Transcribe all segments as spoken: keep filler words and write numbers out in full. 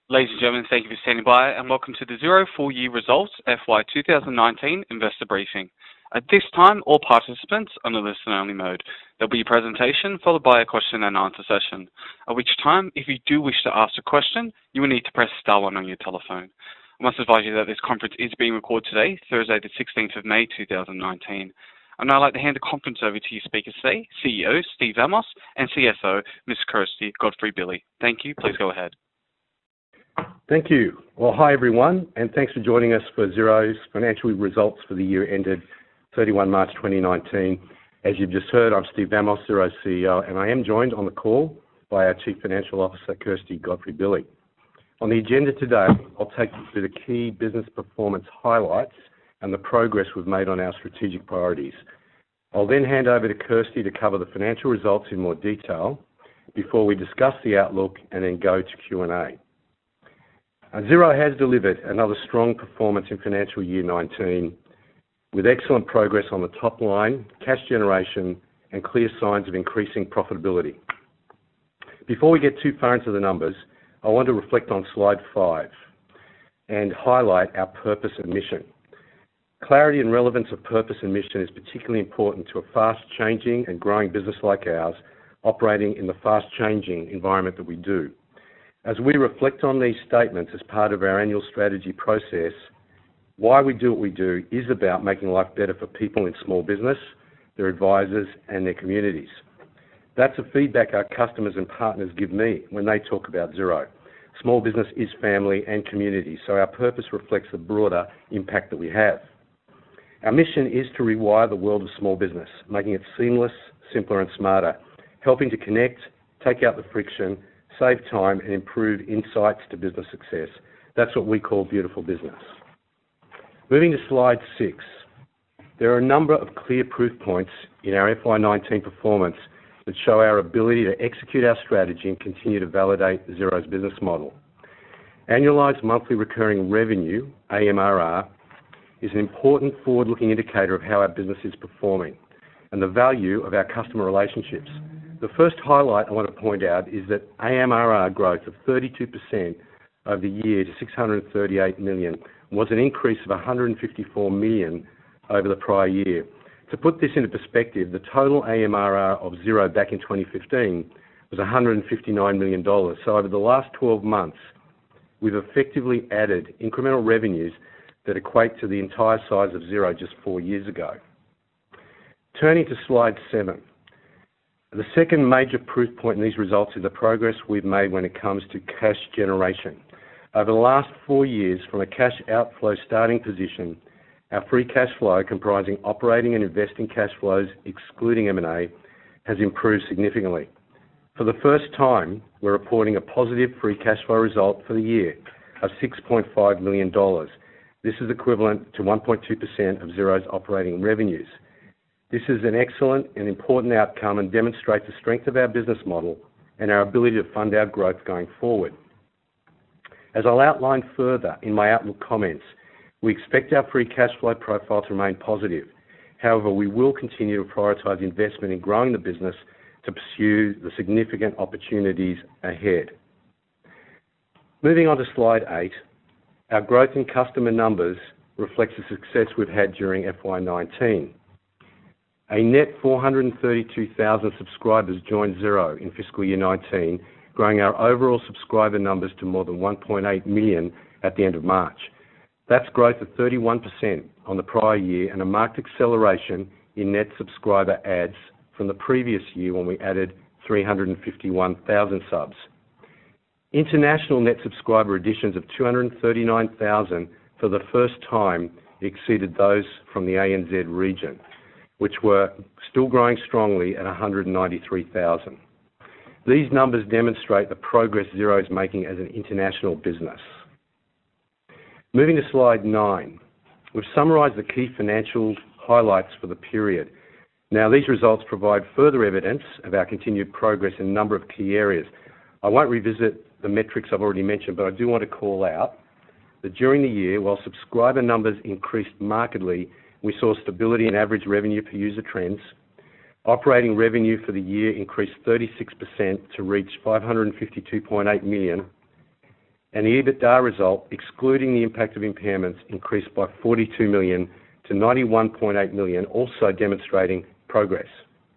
Ladies and gentlemen, thank you for standing by and welcome to the Xero Full Year Results F Y twenty nineteen Investor Briefing. At this time, all participants are on a listen-only mode. There'll be a presentation followed by a question and answer session, at which time, if you do wish to ask a question, you will need to press star one on your telephone. I must advise you that this conference is being recorded today, Thursday the sixteenth of May two thousand nineteen. I'd now like to hand the conference over to your speakers today, C E O Steve Vamos and C F O Miz Kirsty Godfrey-Billy. Thank you. Please go ahead. Thank you. Well, hi everyone, and thanks for joining us for Xero's financial results for the year ended thirty-first March twenty nineteen. As you've just heard, I'm Steve Vamos, Xero's C E O, and I am joined on the call by our Chief Financial Officer, Kirsty Godfrey-Billy. On the agenda today, I'll take you through the key business performance highlights and the progress we've made on our strategic priorities. I'll then hand over to Kirsty to cover the financial results in more detail before we discuss the outlook and then go to Q and A. Xero has delivered another strong performance in financial year nineteen with excellent progress on the top line, cash generation, and clear signs of increasing profitability. Before we get too far into the numbers, I want to reflect on slide five and highlight our purpose and mission. Clarity and relevance of purpose and mission is particularly important to a fast-changing and growing business like ours, operating in the fast-changing environment that we do. As we reflect on these statements as part of our annual strategy process, why we do what we do is about making life better for people in small business, their advisors, and their communities. That's the feedback our customers and partners give me when they talk about Xero. Small business is family and community, so our purpose reflects the broader impact that we have. Our mission is to rewire the world of small business, making it seamless, simpler, and smarter, helping to connect, take out the friction, save time, and improve insights to business success. That's what we call beautiful business. Moving to slide six, there are a number of clear proof points in our F Y nineteen performance that show our ability to execute our strategy and continue to validate Xero's business model. Annualized monthly recurring revenue, A M R R, is an important forward-looking indicator of how our business is performing and the value of our customer relationships. The first highlight I want to point out is that A M R R growth of thirty-two percent over the year to six hundred thirty-eight million was an increase of one hundred fifty-four million over the prior year. To put this into perspective, the total A M R R of Xero back in twenty fifteen was one hundred fifty-nine million dollars. So over the last twelve months, we've effectively added incremental revenues that equate to the entire size of Xero just four years ago. Turning to slide seven. The second major proof point in these results is the progress we've made when it comes to cash generation. Over the last four years, from a cash outflow starting position, our free cash flow, comprising operating and investing cash flows excluding M and A, has improved significantly. For the first time, we're reporting a positive free cash flow result for the year of six point five million dollars. This is equivalent to one point two percent of Xero's operating revenues. This is an excellent and important outcome and demonstrates the strength of our business model and our ability to fund our growth going forward. As I'll outline further in my outlook comments, we expect our free cash flow profile to remain positive. However, we will continue to prioritise investment in growing the business to pursue the significant opportunities ahead. Moving on to slide eight, our growth in customer numbers reflects the success we've had during F Y nineteen. A net four hundred thirty-two thousand subscribers joined Xero in fiscal year nineteen, growing our overall subscriber numbers to more than one point eight million at the end of March. That's growth of thirty-one percent on the prior year and a marked acceleration in net subscriber adds from the previous year when we added three hundred fifty-one thousand subs. International net subscriber additions of two hundred thirty-nine thousand for the first time exceeded those from the A N Z region, which were still growing strongly at one hundred ninety-three thousand. These numbers demonstrate the progress Xero is making as an international business. Moving to slide nine, we've summarised the key financial highlights for the period. Now, these results provide further evidence of our continued progress in a number of key areas. I won't revisit the metrics I've already mentioned, but I do want to call out that during the year, while subscriber numbers increased markedly, we saw stability in average revenue per user trends. Operating revenue for the year increased thirty-six percent to reach five hundred fifty-two point eight million dollars, and the EBITDA result, excluding the impact of impairments, increased by forty-two million to ninety-one point eight million, also demonstrating progress.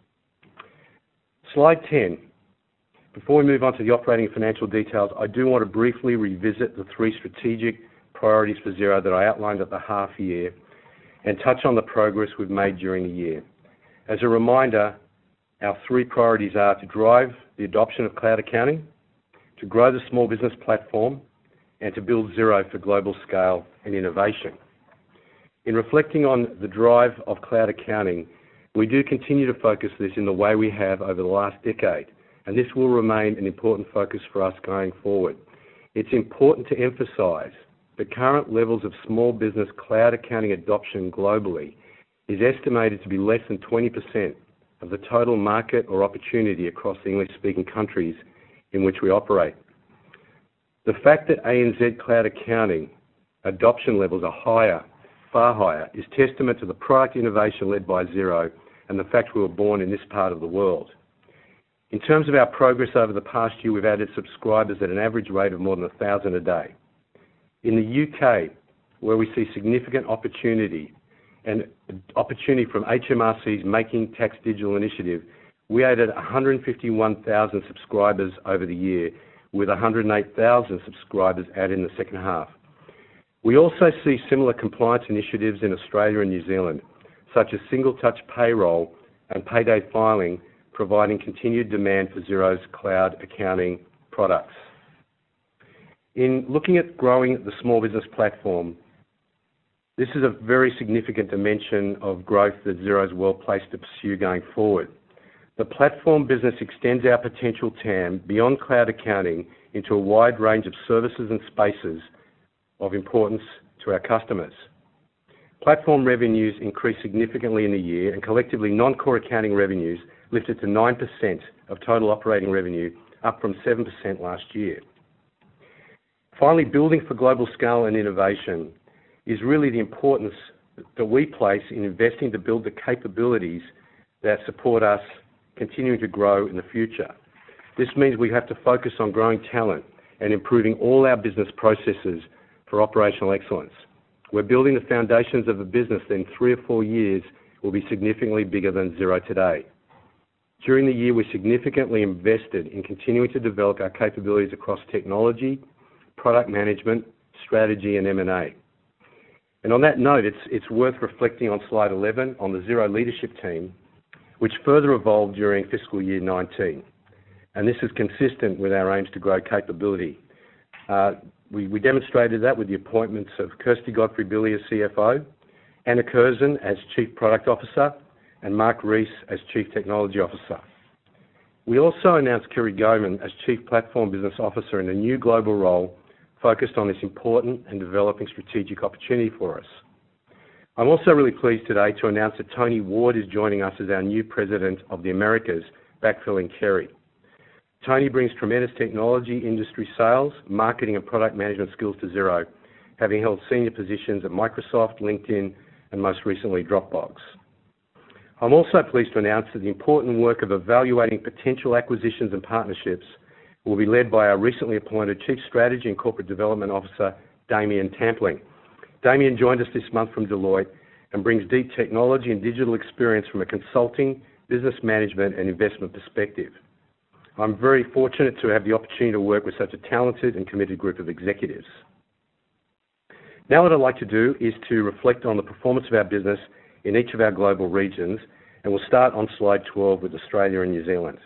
Slide ten. Before we move on to the operating and financial details, I do want to briefly revisit the three strategic priorities for Xero that I outlined at the half year and touch on the progress we've made during the year. As a reminder, our three priorities are to drive the adoption of cloud accounting, to grow the small business platform, and to build Xero for global scale and innovation. In reflecting on the drive of cloud accounting, we do continue to focus this in the way we have over the last decade, and this will remain an important focus for us going forward. It's important to emphasise the current levels of small business cloud accounting adoption globally is estimated to be less than twenty percent of the total market or opportunity across the English-speaking countries in which we operate. The fact that A N Z cloud accounting adoption levels are higher, far higher, is testament to the product innovation led by Xero and the fact we were born in this part of the world. In terms of our progress over the past year, we've added subscribers at an average rate of more than one thousand a day. In the U K, where we see significant opportunity and opportunity from H M R C's Making Tax Digital initiative, we added one hundred fifty-one thousand subscribers over the year, with one hundred eight thousand subscribers added in the second half. We also see similar compliance initiatives in Australia and New Zealand, such as single-touch payroll and payday filing, providing continued demand for Xero's cloud accounting products. In looking at growing the small business platform, this is a very significant dimension of growth that Xero is well placed to pursue going forward. The platform business extends our potential T A M beyond cloud accounting into a wide range of services and spaces of importance to our customers. Platform revenues increased significantly in the year, and collectively non-core accounting revenues lifted to nine percent of total operating revenue, up from seven percent last year. Finally, building for global scale and innovation is really the importance that we place in investing to build the capabilities that support us continuing to grow in the future. This means we have to focus on growing talent and improving all our business processes for operational excellence. We're building the foundations of a business that in three or four years will be significantly bigger than Xero today. During the year, we significantly invested in continuing to develop our capabilities across technology, product management, strategy, and M and A. And on that note, it's, it's worth reflecting on slide eleven on the Xero leadership team, which further evolved during fiscal year nineteen. And this is consistent with our aims to grow capability. Uh, we, we demonstrated that with the appointments of Kirsty Godfrey-Billy as C F O, Anna Curzon as Chief Product Officer, and Mark Rees as Chief Technology Officer. We also announced Kerry Goman as Chief Platform Business Officer in a new global role focused on this important and developing strategic opportunity for us. I'm also really pleased today to announce that Tony Ward is joining us as our new President of the Americas, backfilling Kerry. Tony brings tremendous technology, industry sales, marketing and product management skills to Xero, having held senior positions at Microsoft, LinkedIn, and most recently Dropbox. I'm also pleased to announce that the important work of evaluating potential acquisitions and partnerships will be led by our recently appointed Chief Strategy and Corporate Development Officer, Damien Tampling. Damien joined us this month from Deloitte and brings deep technology and digital experience from a consulting, business management and investment perspective. I'm very fortunate to have the opportunity to work with such a talented and committed group of executives. Now what I'd like to do is to reflect on the performance of our business in each of our global regions, and we'll start on slide twelve with Australia and New Zealand.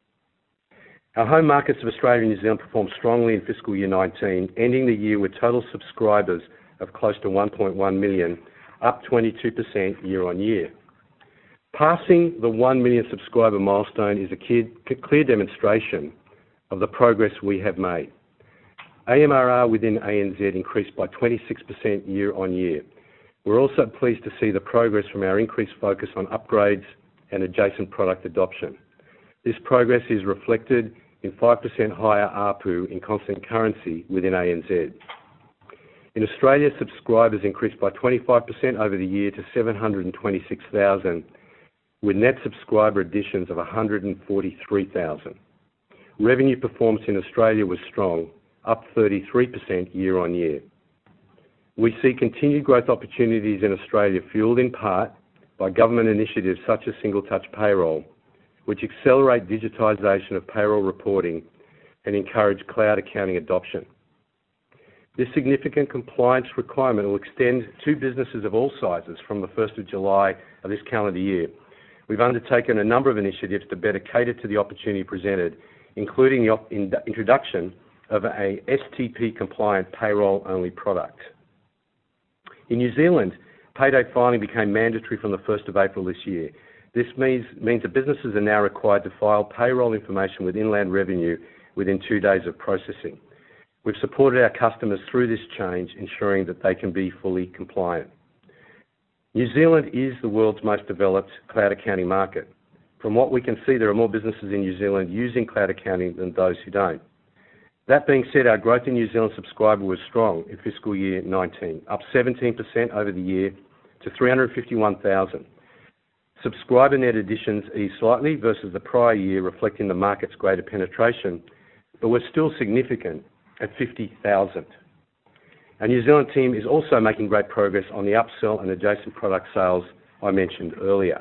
Our home markets of Australia and New Zealand performed strongly in fiscal year nineteen, ending the year with total subscribers of close to one point one million, up twenty-two percent year on year. Passing the one million subscriber milestone is a clear demonstration of the progress we have made. A M R R within A N Z increased by twenty-six percent year on year. We're also pleased to see the progress from our increased focus on upgrades and adjacent product adoption. This progress is reflected in five percent higher A R P U in constant currency within A N Z. In Australia, subscribers increased by twenty-five percent over the year to seven hundred twenty-six thousand, with net subscriber additions of one hundred forty-three thousand. Revenue performance in Australia was strong, up thirty-three percent year on year. We see continued growth opportunities in Australia, fueled in part by government initiatives such as Single Touch Payroll, which accelerate digitisation of payroll reporting and encourage cloud accounting adoption. This significant compliance requirement will extend to businesses of all sizes from the first of July of this calendar year. We've undertaken a number of initiatives to better cater to the opportunity presented, including the op- in- introduction of a S T P-compliant payroll-only product. In New Zealand, payday filing became mandatory from the first of April this year. This means, means that businesses are now required to file payroll information with Inland Revenue within two days of processing. We've supported our customers through this change, ensuring that they can be fully compliant. New Zealand is the world's most developed cloud accounting market. From what we can see, there are more businesses in New Zealand using cloud accounting than those who don't. That being said, our growth in New Zealand subscriber was strong in fiscal year nineteen, up seventeen percent over the year to three hundred fifty-one thousand. Subscriber net additions eased slightly versus the prior year, reflecting the market's greater penetration, but were still significant at fifty thousand. Our New Zealand team is also making great progress on the upsell and adjacent product sales I mentioned earlier.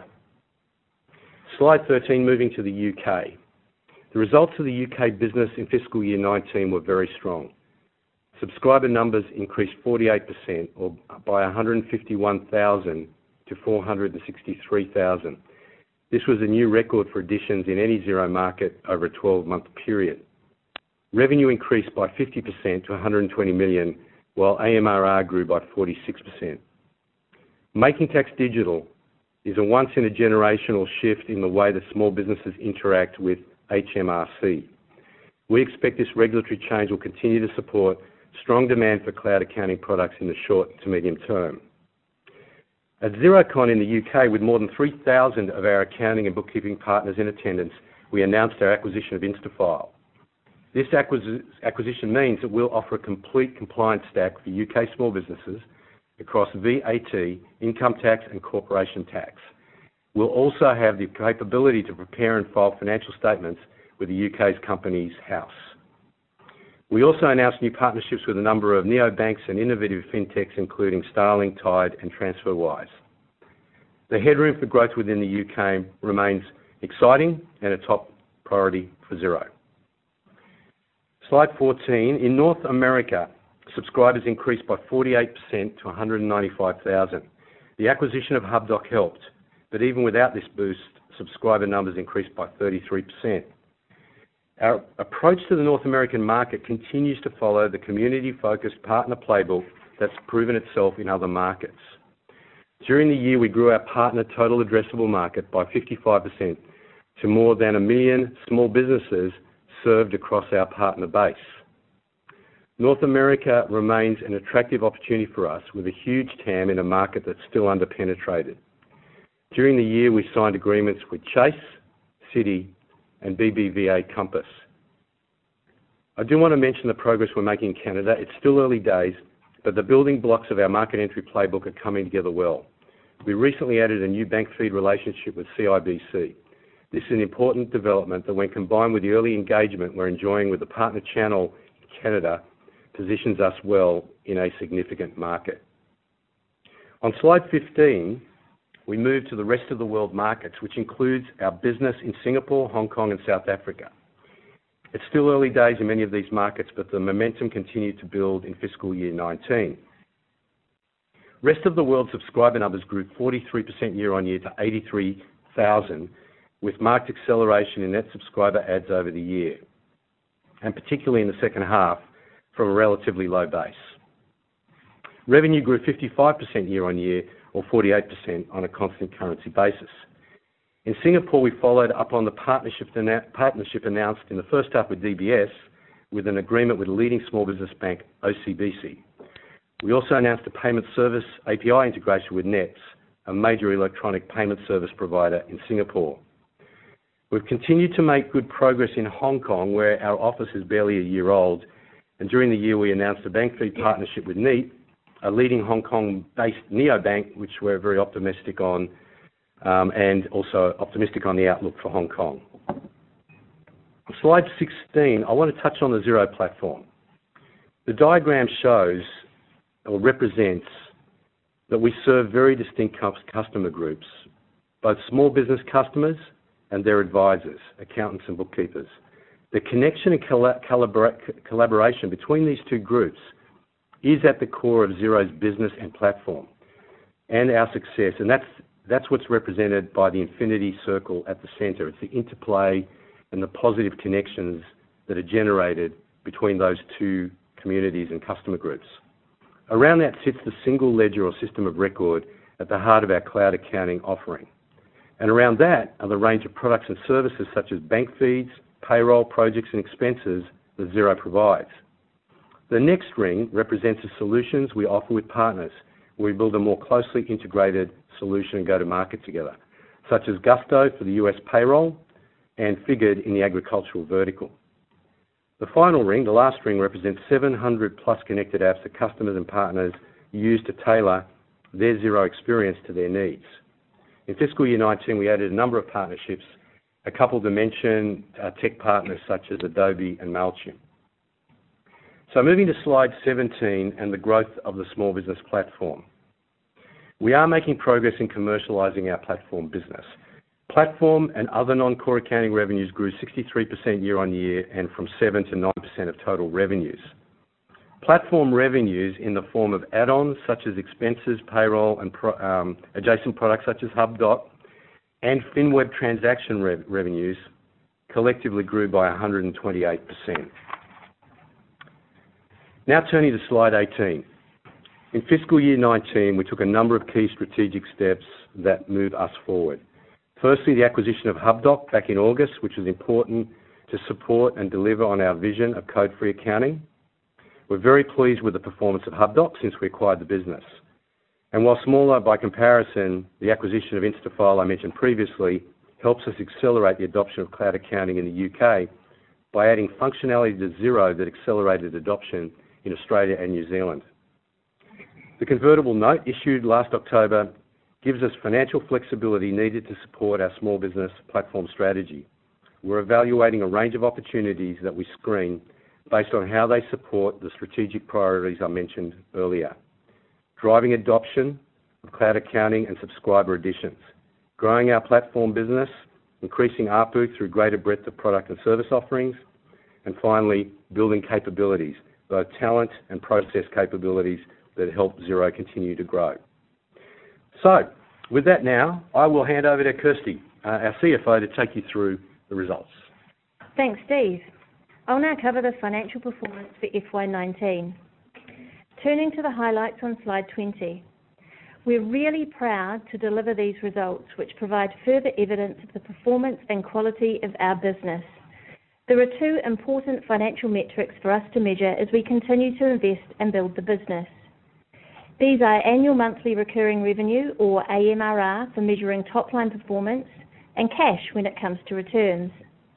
Slide thirteen, moving to the U K. The results of the U K business in fiscal year nineteen were very strong. Subscriber numbers increased forty-eight percent, or by one hundred fifty-one thousand to four hundred sixty-three thousand. This was a new record for additions in any Xero market over a twelve-month period. Revenue increased by fifty percent to one hundred twenty million, while A M R R grew by forty-six percent. Making Tax Digital is a once-in-a-generational shift in the way that small businesses interact with H M R C. We expect this regulatory change will continue to support strong demand for cloud accounting products in the short to medium term. At Xerocon in the U K, with more than three thousand of our accounting and bookkeeping partners in attendance, we announced our acquisition of Instafile. This acquis- acquisition means that we'll offer a complete compliance stack for U K small businesses across V A T, income tax and corporation tax. We'll also have the capability to prepare and file financial statements with the U K's Companies House. We also announced new partnerships with a number of neobanks and innovative fintechs, including Starling, Tide and TransferWise. The headroom for growth within the U K remains exciting and a top priority for Xero. Slide fourteen. In North America, subscribers increased by forty-eight percent to one hundred ninety-five thousand. The acquisition of Hubdoc helped, but even without this boost, subscriber numbers increased by thirty-three percent. Our approach to the North American market continues to follow the community-focused partner playbook that's proven itself in other markets. During the year, we grew our partner total addressable market by fifty-five percent to more than a million small businesses served across our partner base. North America remains an attractive opportunity for us, with a huge T A M in a market that's still underpenetrated. During the year, we signed agreements with Chase, Citi, and B B V A Compass. I do want to mention the progress we're making in Canada. It's still early days, but the building blocks of our market entry playbook are coming together well. We recently added a new bank feed relationship with C I B C. This is an important development that, when combined with the early engagement we're enjoying with the partner channel in Canada, positions us well in a significant market. On slide fifteen, we move to the rest of the world markets, which includes our business in Singapore, Hong Kong and South Africa. It's still early days in many of these markets, but the momentum continued to build in fiscal year nineteen. Rest of the world subscriber numbers grew forty-three percent year on year to eighty-three thousand, with marked acceleration in net subscriber adds over the year, and particularly in the second half from a relatively low base. Revenue grew fifty-five percent year on year, or forty-eight percent on a constant currency basis. In Singapore, we followed up on the partnership, partnership announced in the first half with D B S, with an agreement with a leading small business bank, O C B C. We also announced a payment service A P I integration with Nets, a major electronic payment service provider in Singapore. We've continued to make good progress in Hong Kong, where our office is barely a year old, and during the year we announced a bank feed partnership with Neat, a leading Hong Kong-based neobank, which we're very optimistic on, um, and also optimistic on the outlook for Hong Kong. On slide sixteen, I want to touch on the Xero platform. The diagram shows or represents that we serve very distinct customer groups, both small business customers and their advisors, accountants and bookkeepers. The connection and collabora collaboration between these two groups is at the core of Xero's business and platform and our success, and that's, that's what's represented by the infinity circle at the centre. It's the interplay and the positive connections that are generated between those two communities and customer groups. Around that sits the single ledger or system of record at the heart of our cloud accounting offering. And around that are the range of products and services such as bank feeds, payroll, projects and expenses that Xero provides. The next ring represents the solutions we offer with partners, where we build a more closely integrated solution and go to market together, such as Gusto for the U S payroll and Figured in the agricultural vertical. The final ring, the last ring, represents seven hundred plus connected apps that customers and partners use to tailor their Xero experience to their needs. In fiscal year nineteen, we added a number of partnerships, a couple to mention uh, tech partners such as Adobe and MailChimp. So moving to slide seventeen and the growth of the small business platform. We are making progress in commercialising our platform business. Platform and other non-core accounting revenues grew sixty-three percent year on year and from seven to nine percent of total revenues. Platform revenues in the form of add-ons such as expenses, payroll and pro, um, adjacent products such as HubDoc and FinWeb transaction rev revenues collectively grew by one hundred twenty-eight percent. Now turning to slide eighteen. In fiscal year nineteen, we took a number of key strategic steps that move us forward. Firstly, the acquisition of HubDoc back in August, which was important to support and deliver on our vision of code-free accounting. We're very pleased with the performance of HubDoc since we acquired the business. And while smaller by comparison, the acquisition of Instafile I mentioned previously helps us accelerate the adoption of cloud accounting in the U K by adding functionality to Xero that accelerated adoption in Australia and New Zealand. The convertible note issued last October gives us financial flexibility needed to support our small business platform strategy. We're evaluating a range of opportunities that we screen based on how they support the strategic priorities I mentioned earlier. Driving adoption of cloud accounting and subscriber additions, growing our platform business, increasing A R P U through greater breadth of product and service offerings, and finally, building capabilities, both talent and process capabilities that help Xero continue to grow. So, with that now, I will hand over to Kirsty, uh, our C F O, to take you through the results. Thanks, Steve. I'll now cover the financial performance for F Y nineteen. Turning to the highlights on slide twenty. We're really proud to deliver these results, which provide further evidence of the performance and quality of our business. There are two important financial metrics for us to measure as we continue to invest and build the business. These are annual monthly recurring revenue, or A M R R, for measuring top-line performance, and cash when it comes to returns.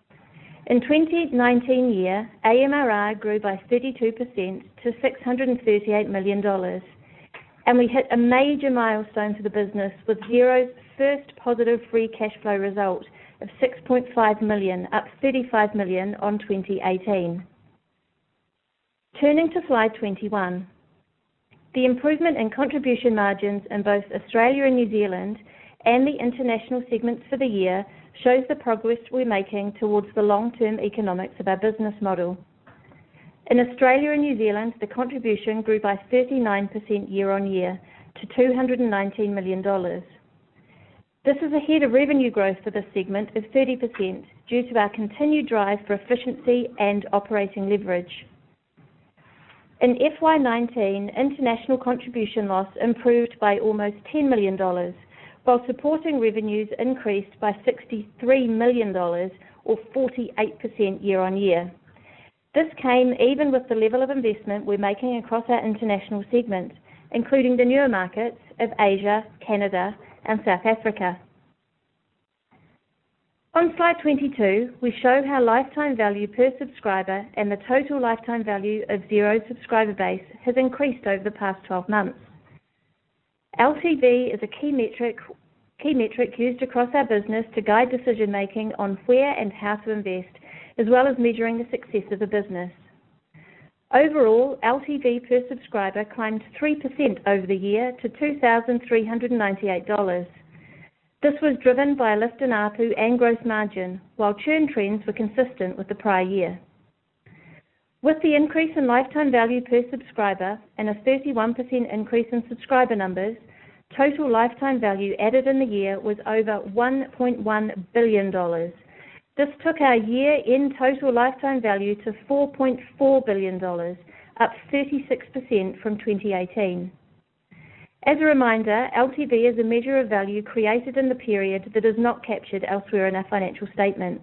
In twenty nineteen year, A M R R grew by thirty-two percent to six hundred thirty-eight million dollars, and we hit a major milestone for the business with Xero's first positive free cash flow result of six point five million dollars, up thirty-five million dollars on twenty eighteen. Turning to slide twenty-one. The improvement in contribution margins in both Australia and New Zealand and the international segments for the year shows the progress we're making towards the long-term economics of our business model. In Australia and New Zealand, the contribution grew by thirty-nine percent year on year to two hundred nineteen million dollars. This is ahead of revenue growth for this segment of thirty percent due to our continued drive for efficiency and operating leverage. In F Y nineteen, international contribution loss improved by almost ten million dollars, while supporting revenues increased by sixty-three million dollars, or forty-eight percent year on year. This came even with the level of investment we're making across our international segment, including the newer markets of Asia, Canada, and South Africa. On slide twenty-two, we show how lifetime value per subscriber and the total lifetime value of Xero's subscriber base has increased over the past twelve months. L T V is a key metric, key metric used across our business to guide decision making on where and how to invest, as well as measuring the success of the business. Overall, L T V per subscriber climbed three percent over the year to two thousand three hundred ninety-eight dollars. This was driven by a lift in A R P U and gross margin, while churn trends were consistent with the prior year. With the increase in lifetime value per subscriber and a thirty-one percent increase in subscriber numbers, total lifetime value added in the year was over one point one billion dollars. This took our year-end total lifetime value to four point four billion dollars, up thirty-six percent from twenty eighteen. As a reminder, L T V is a measure of value created in the period that is not captured elsewhere in our financial statements.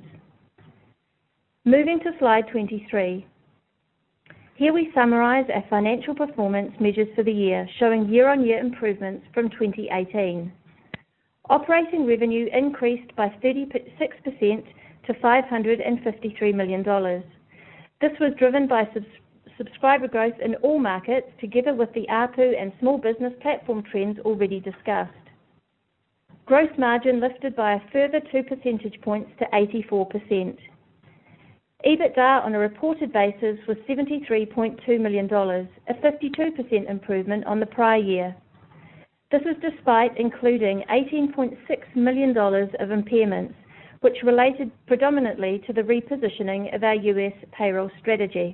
Moving to slide twenty-three. Here we summarise our financial performance measures for the year, showing year-on-year improvements from twenty eighteen. Operating revenue increased by thirty-six percent to five hundred fifty-three million dollars. This was driven by subs subscriber growth in all markets, together with the A R P U and small business platform trends already discussed. Gross margin lifted by a further two percentage points to eighty-four percent. EBITDA on a reported basis was seventy-three point two million dollars, a fifty-two percent improvement on the prior year. This is despite including eighteen point six million dollars of impairments, which related predominantly to the repositioning of our U S payroll strategy.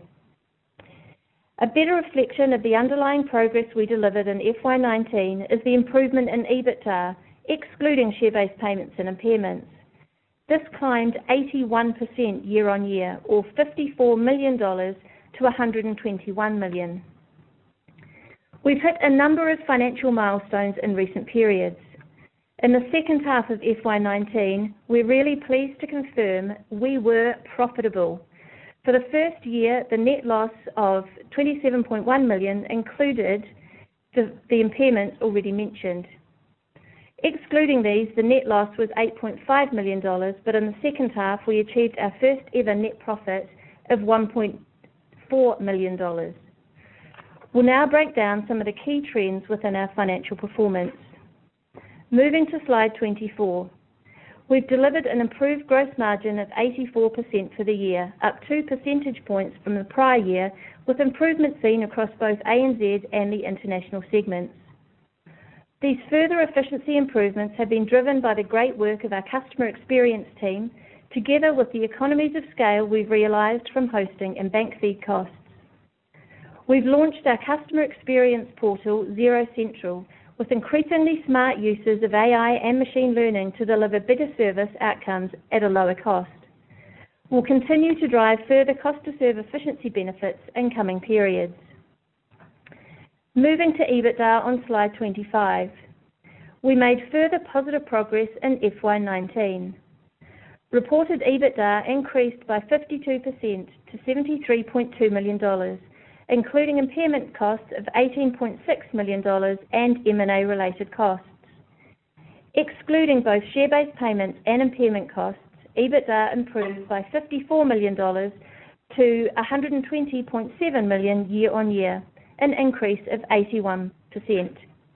A better reflection of the underlying progress we delivered in F Y nineteen is the improvement in EBITDA, excluding share-based payments and impairments. This climbed eighty-one percent year-on-year, or fifty-four million dollars to one hundred twenty-one million dollars. We've hit a number of financial milestones in recent periods. In the second half of F Y nineteen, we're really pleased to confirm we were profitable. For the first year, the net loss of twenty-seven point one million dollars included the, the impairments already mentioned. Excluding these, the net loss was eight point five million dollars, but in the second half we achieved our first ever net profit of one point four million dollars. We'll now break down some of the key trends within our financial performance. Moving to slide twenty-four. We've delivered an improved gross margin of eighty-four percent for the year, up two percentage points from the prior year, with improvements seen across both A N Z and the international segments. These further efficiency improvements have been driven by the great work of our customer experience team, together with the economies of scale we've realised from hosting and bank feed costs. We've launched our customer experience portal, Xero Central, with increasingly smart uses of A I and machine learning to deliver better service outcomes at a lower cost. We'll continue to drive further cost-to-serve efficiency benefits in coming periods. Moving to EBITDA on slide twenty-five. We made further positive progress in F Y nineteen. Reported EBITDA increased by fifty-two percent to seventy-three point two million dollars, including impairment costs of eighteen point six million dollars and M and A related costs. Excluding both share-based payments and impairment costs, EBITDA improved by fifty-four million dollars to one hundred twenty point seven million dollars year-on-year, an increase of eighty-one percent.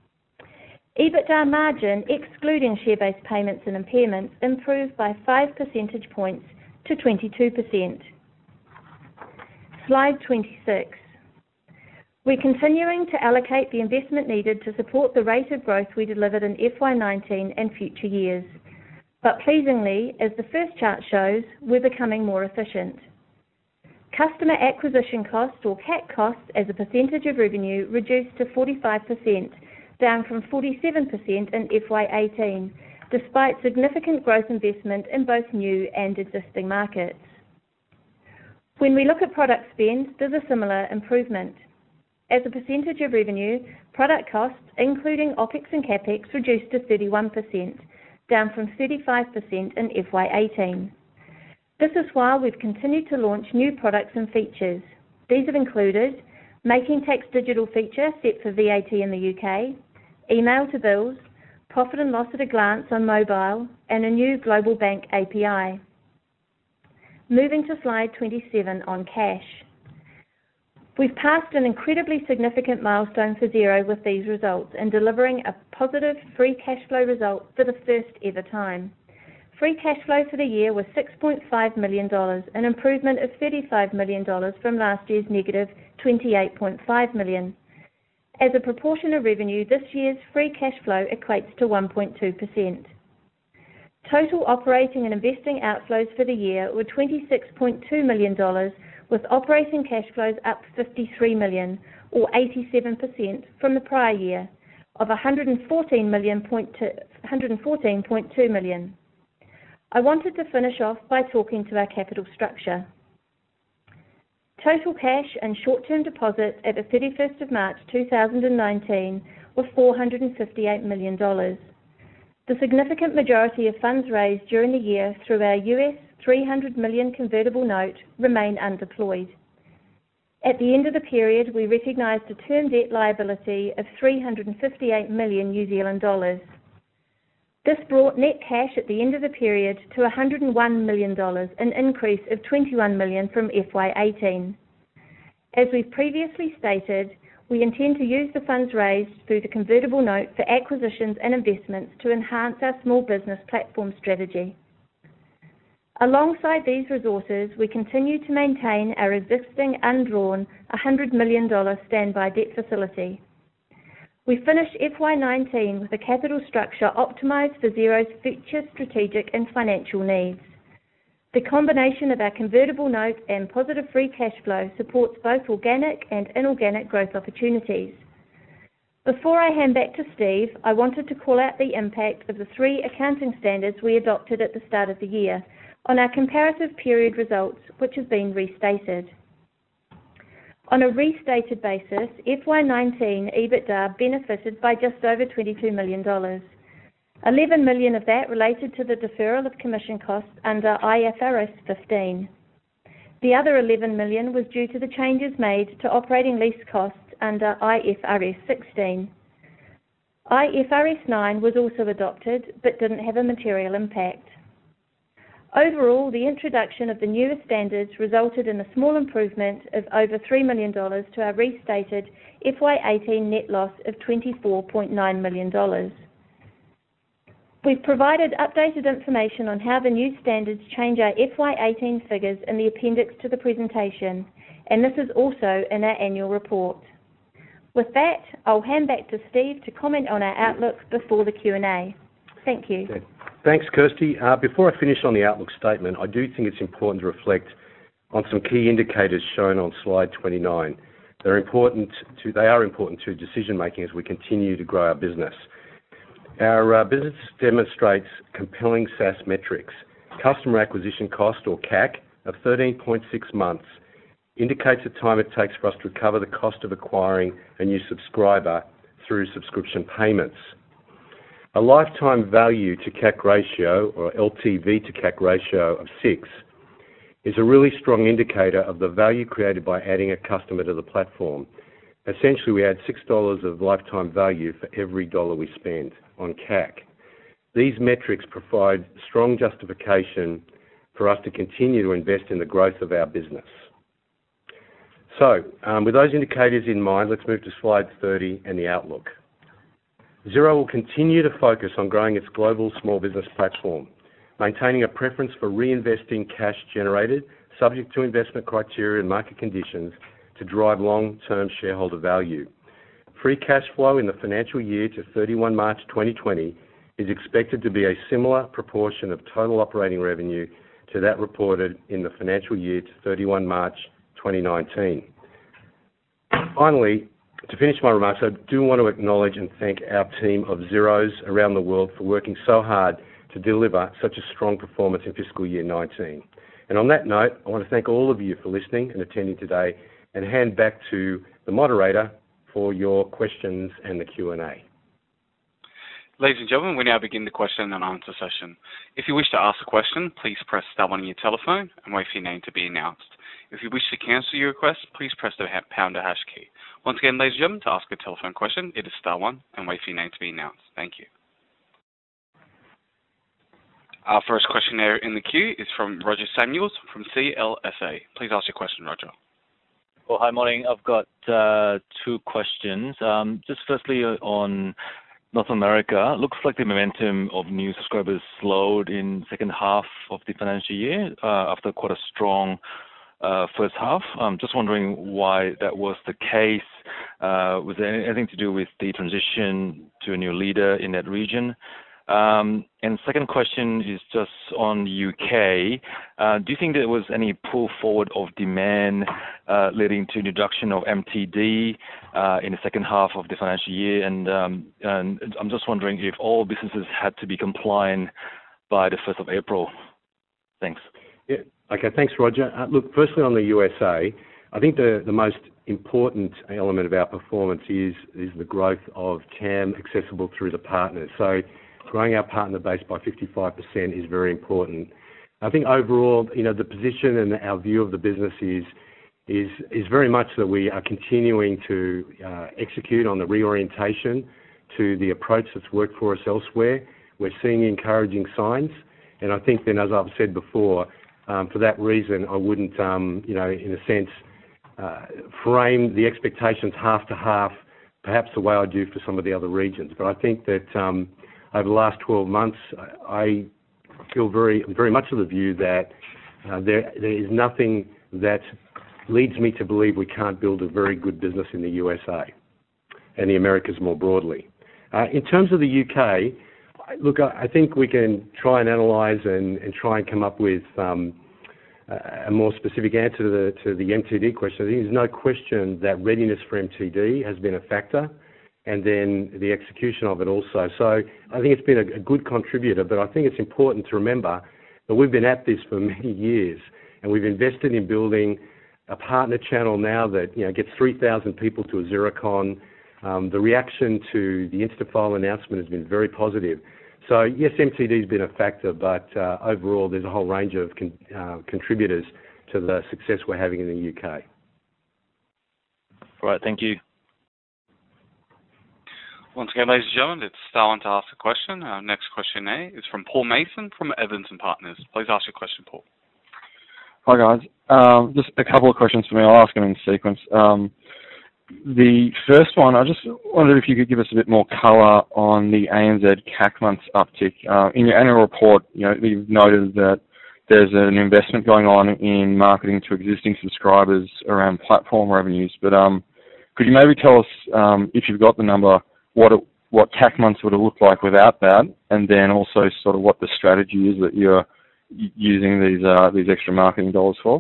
EBITDA margin, excluding share-based payments and impairments, improved by five percentage points to twenty-two percent. Slide twenty-six. We're continuing to allocate the investment needed to support the rate of growth we delivered in F Y nineteen and future years. But pleasingly, as the first chart shows, we're becoming more efficient. Customer acquisition costs, or C A C costs, as a percentage of revenue reduced to forty-five percent, down from forty-seven percent in F Y eighteen, despite significant growth investment in both new and existing markets. When we look at product spend, there's a similar improvement. As a percentage of revenue, product costs, including OPEX and CAPEX, reduced to thirty-one percent, down from thirty-five percent in F Y eighteen. This is while we've continued to launch new products and features. These have included Making Tax Digital feature set for V A T in the U K, Email to Bills, Profit and Loss at a Glance on mobile, and a new global bank A P I. Moving to slide twenty-seven on cash. We've passed an incredibly significant milestone for Xero with these results and delivering a positive free cash flow result for the first ever time. free cash flow for the year was six point five million dollars, an improvement of thirty-five million dollars from last year's negative twenty-eight point five million dollars. As a proportion of revenue, this year's free cash flow equates to one point two percent. Total operating and investing outflows for the year were twenty-six point two million dollars, with operating cash flows up fifty-three million dollars, or eighty-seven percent, from the prior year, of one hundred fourteen point two million dollars. I wanted to finish off by talking to our capital structure. Total cash and short-term deposits at the thirty-first of March two thousand nineteen were four hundred fifty-eight million dollars. The significant majority of funds raised during the year through our U S three hundred million dollars convertible note remain undeployed. At the end of the period, we recognised a term debt liability of three hundred fifty-eight million New Zealand dollars. This brought net cash at the end of the period to one hundred one million dollars, an increase of twenty-one million dollars from F Y eighteen. As we've previously stated, we intend to use the funds raised through the convertible note for acquisitions and investments to enhance our small business platform strategy. Alongside these resources, we continue to maintain our existing undrawn one hundred million dollars standby debt facility. We finished F Y nineteen with a capital structure optimised for Xero's future strategic and financial needs. The combination of our convertible note and positive free cash flow supports both organic and inorganic growth opportunities. Before I hand back to Steve, I wanted to call out the impact of the three accounting standards we adopted at the start of the year on our comparative period results, which have been restated. On a restated basis, F Y nineteen EBITDA benefited by just over twenty-two million dollars. eleven million dollars of that related to the deferral of commission costs under I F R S fifteen. The other eleven million dollars was due to the changes made to operating lease costs under I F R S sixteen. I F R S nine was also adopted, but didn't have a material impact. Overall, the introduction of the newer standards resulted in a small improvement of over three million dollars to our restated F Y eighteen net loss of twenty-four point nine million dollars. We've provided updated information on how the new standards change our F Y eighteen figures in the appendix to the presentation, and this is also in our annual report. With that, I'll hand back to Steve to comment on our outlook before the Q and A. Thank you. Okay. Thanks, Kirsty. Uh, before I finish on the outlook statement, I do think it's important to reflect on some key indicators shown on slide twenty-nine. They're important to, they are important to decision making as we continue to grow our business. Our uh, business demonstrates compelling SaaS metrics. Customer acquisition cost, or C A C, of thirteen point six months indicates the time it takes for us to recover the cost of acquiring a new subscriber through subscription payments. A lifetime value to C A C ratio, or L T V to C A C ratio, of six is a really strong indicator of the value created by adding a customer to the platform. Essentially, we add six dollars of lifetime value for every dollar we spend on C A C. These metrics provide strong justification for us to continue to invest in the growth of our business. So, um, with those indicators in mind, let's move to slide thirty and the outlook. Xero will continue to focus on growing its global small business platform, maintaining a preference for reinvesting cash generated, subject to investment criteria and market conditions, to drive long-term shareholder value. Free cash flow in the financial year to thirty-first of March twenty twenty is expected to be a similar proportion of total operating revenue to that reported in the financial year to thirty-first of March twenty nineteen. Finally, to finish my remarks, I do want to acknowledge and thank our team of Xeros around the world for working so hard to deliver such a strong performance in fiscal year nineteen. And on that note, I want to thank all of you for listening and attending today, and hand back to the moderator for your questions and the Q and A. Ladies and gentlemen, we now begin the question and answer session. If you wish to ask a question, please press star one on your telephone and wait for your name to be announced. If you wish to cancel your request, please press the pound or hash key. Once again, ladies and gentlemen, to ask a telephone question, it is star one and wait for your name to be announced. Thank you. Our first questioner in the queue is from Roger Samuels from C L S A. Please ask your question, Roger. Well, hi, morning. I've got uh, two questions. Um, just firstly on North America, looks like the momentum of new subscribers slowed in second half of the financial year uh, after quite a strong uh, first half. I'm just wondering why that was the case. Uh, was there anything to do with the transition to a new leader in that region? Um, and second question is just on the U K. Uh, do you think there was any pull forward of demand uh, leading to introduction of M T D uh, in the second half of the financial year? And, um, and I'm just wondering if all businesses had to be compliant by the first of April. Thanks. Yeah. Okay, thanks, Roger. Uh, look, firstly on the U S A, I think the, the most important element of our performance is, is the growth of T A M accessible through the partners. So growing our partner base by fifty-five percent is very important. I think overall, you know, the position and our view of the business is is is very much that we are continuing to uh, execute on the reorientation to the approach that's worked for us elsewhere. We're seeing encouraging signs, and I think then, as I've said before, um, for that reason, I wouldn't, um, you know, in a sense, uh, frame the expectations half to half, perhaps the way I do for some of the other regions. But I think that um, over the last twelve months, I feel very, very much of the view that uh, there, there is nothing that leads me to believe we can't build a very good business in the U S A and the Americas more broadly. Uh, in terms of the U K, look, I think we can try and analyse and, and try and come up with um, a more specific answer to the, to the M T D question. I think there's no question that readiness for M T D has been a factor, and then the execution of it also. So I think it's been a, a good contributor, but I think it's important to remember that we've been at this for many years, and we've invested in building a partner channel now that, you know, gets three thousand people to a Xerocon. Um, the reaction to the Instafile announcement has been very positive. So yes, M T D has been a factor, but uh, overall there's a whole range of con uh, contributors to the success we're having in the U K. All right, thank you. Once again, ladies and gentlemen, it's star one to ask a question. Our next question A is from Paul Mason from Evans and Partners. Please ask your question, Paul. Hi, guys. Um, just a couple of questions for me. I'll ask them in sequence. Um, the first one, I just wondered if you could give us a bit more colour on the A N Z C A C months uptick. Uh, in your annual report, you know, you've noted that there's an investment going on in marketing to existing subscribers around platform revenues, but um, could you maybe tell us, um, if you've got the number, what it, what C A C months would have looked like without that, and then also sort of what the strategy is that you're using these uh, these extra marketing dollars for?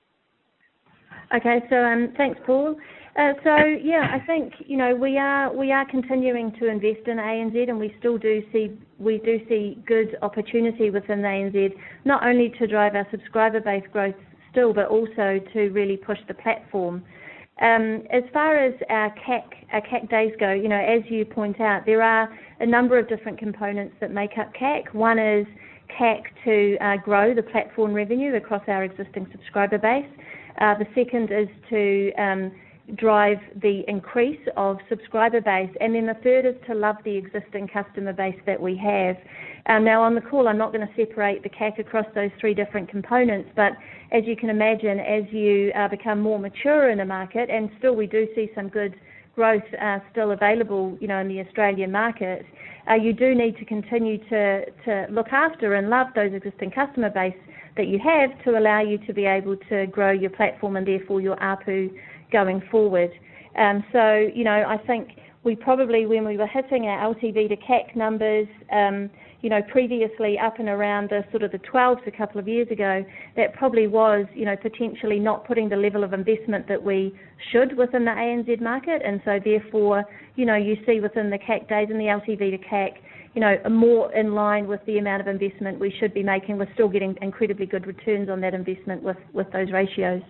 Okay, so um, thanks, Paul. Uh, so yeah, I think, you know, we are we are continuing to invest in A N Z, and we still do see we do see good opportunity within A N Z, not only to drive our subscriber base growth still, but also to really push the platform. Um, as far as our C A C, our C A C days go, you know, as you point out, there are a number of different components that make up C A C. One is C A C to uh, grow the platform revenue across our existing subscriber base. Uh, the second is to um, drive the increase of subscriber base, and then the third is to love the existing customer base that we have. Um, now on the call, I'm not going to separate the C A C across those three different components, but as you can imagine, as you uh, become more mature in the market, and still we do see some good growth uh, still available, you know, in the Australian market, uh, you do need to continue to, to look after and love those existing customer base that you have to allow you to be able to grow your platform and therefore your A R P U going forward. Um, so, you know, I think we probably, when we were hitting our L T V to C A C numbers, um, you know, previously up and around the sort of the twelves a couple of years ago, that probably was, you know, potentially not putting the level of investment that we should within the A N Z market, and so therefore, you know, you see within the C A C days and the L T V to C A C, you know, more in line with the amount of investment we should be making. We're still getting incredibly good returns on that investment with, with those ratios.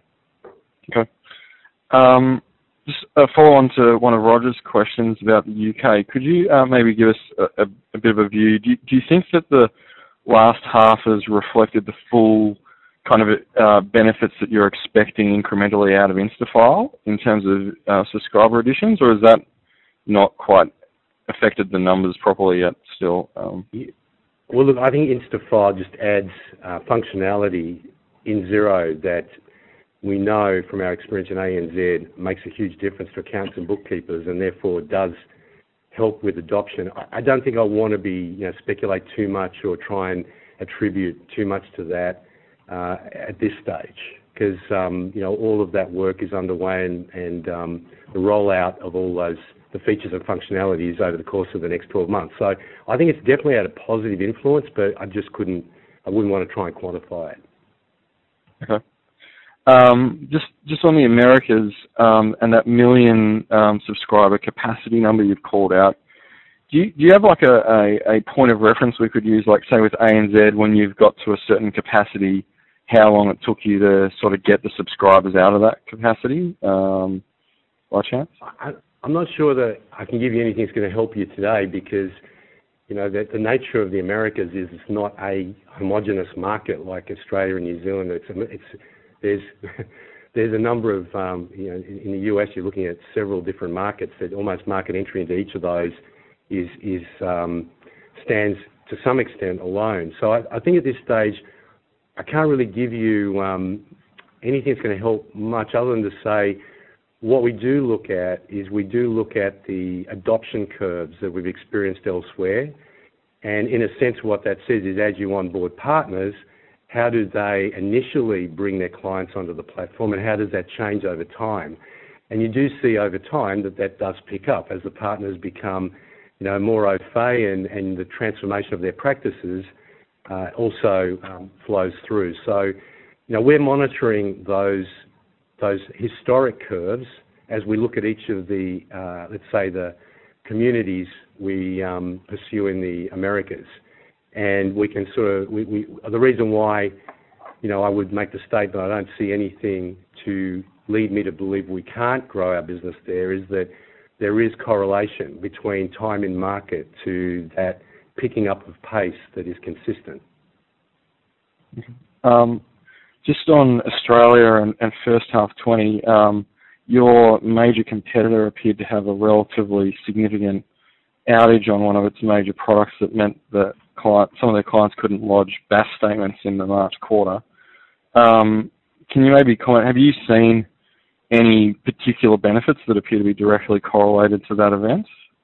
Okay. Um, just a follow-on to one of Roger's questions about the U K. Could you uh, maybe give us a, a, a bit of a view? Do you, do you think that the last half has reflected the full kind of uh, benefits that you're expecting incrementally out of Instafile in terms of uh, subscriber additions, or has that not quite affected the numbers properly yet still? Um, yeah. Well, look, I think Instafile just adds uh, functionality in Xero that we know from our experience in A N Z makes a huge difference to accountants and bookkeepers, and therefore does help with adoption. I don't think I want to be, you know, speculate too much or try and attribute too much to that uh, at this stage, because um, you know, all of that work is underway, and, and um, the rollout of all those the features and functionalities over the course of the next twelve months. So I think it's definitely had a positive influence, but I just couldn't, I wouldn't want to try and quantify it. Okay. Um, just just on the Americas um, and that million um, subscriber capacity number you've called out, do you, do you have like a, a, a point of reference we could use, like say with A N Z, when you've got to a certain capacity, how long it took you to sort of get the subscribers out of that capacity, um, by chance? I, I'm not sure that I can give you anything that's going to help you today, because you know that the nature of the Americas is it's not a homogenous market like Australia and New Zealand. It's, it's there's there's a number of um, you know in, in the U S you're looking at several different markets that almost market entry into each of those is is um, stands to some extent alone. So I, I think at this stage I can't really give you um, anything that's going to help much, other than to say what we do look at is we do look at the adoption curves that we've experienced elsewhere, and in a sense what that says is as you onboard partners, how do they initially bring their clients onto the platform, and how does that change over time? And you do see over time that that does pick up as the partners become, you know, more au fait, and, and the transformation of their practices uh, also um, flows through. So, you know, we're monitoring those those historic curves as we look at each of the, uh, let's say, the communities we um, pursue in the Americas. And we can sort of, we, we, the reason why, you know, I would make the statement I don't see anything to lead me to believe we can't grow our business there is that there is correlation between time in market to that picking up of pace that is consistent. Um, just on Australia and, and first half twenty, um, your major competitor appeared to have a relatively significant outage on one of its major products that meant that client, some of their clients couldn't lodge B A S statements in the March quarter. Um, can you maybe comment, have you seen any particular benefits that appear to be directly correlated to that event?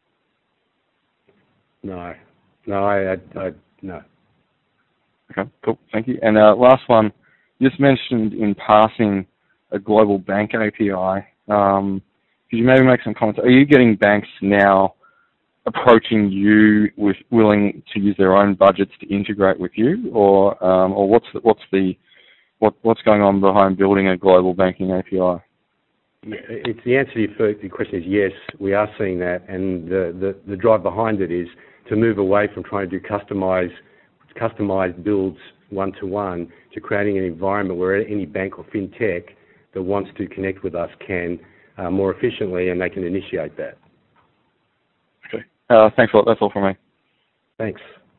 No. No, I, I, I no. Okay, cool. Thank you. And uh, last one, you just mentioned in passing a global bank A P I. Um, could you maybe make some comments? Are you getting banks now approaching you with willing to use their own budgets to integrate with you, or um, or what's the, what's the what what's going on behind building a global banking A P I? It's the answer to your first question is yes, we are seeing that, and the, the, the drive behind it is to move away from trying to do customized customized builds one to one to creating an environment where any bank or fintech that wants to connect with us can uh, more efficiently, and they can initiate that. Okay. Uh, thanks a lot. That's all from me. Thanks.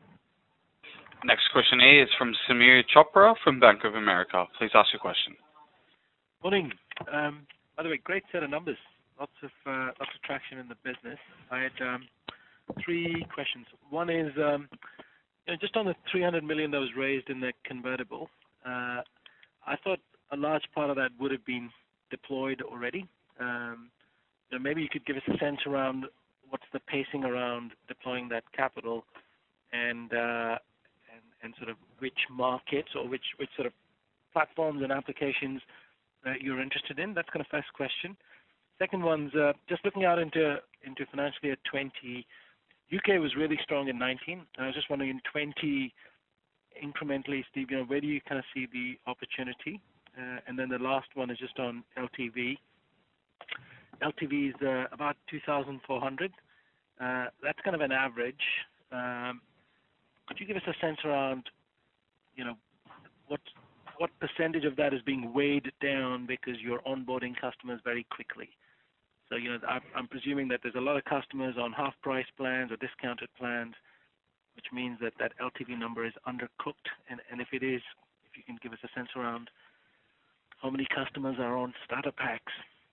Next question here is from Samir Chopra from Bank of America. Please ask your question. Morning. Um, by the way, great set of numbers. Lots of uh, lots of traction in the business. I had um, three questions. One is um, you know, just on the three hundred million dollars that was raised in the convertible. Uh, I thought a large part of that would have been deployed already. Um, you know, maybe you could give us a sense around what's the pacing around deploying that capital, and uh, and, and sort of which markets or which, which sort of platforms and applications that you're interested in. That's kind of first question. Second one's uh, just looking out into into financial year twenty. U K was really strong in nineteen. I was just wondering in twenty, incrementally, Steve, you know, where do you kind of see the opportunity? Uh, and then the last one is just on L T V. L T V is uh, about two thousand four hundred. Uh, that's kind of an average. Um, could you give us a sense around, you know, what what percentage of that is being weighed down because you're onboarding customers very quickly? So, you know, I'm presuming that there's a lot of customers on half-price plans or discounted plans, which means that that L T V number is undercooked. And, and if it is, if you can give us a sense around how many customers are on starter packs.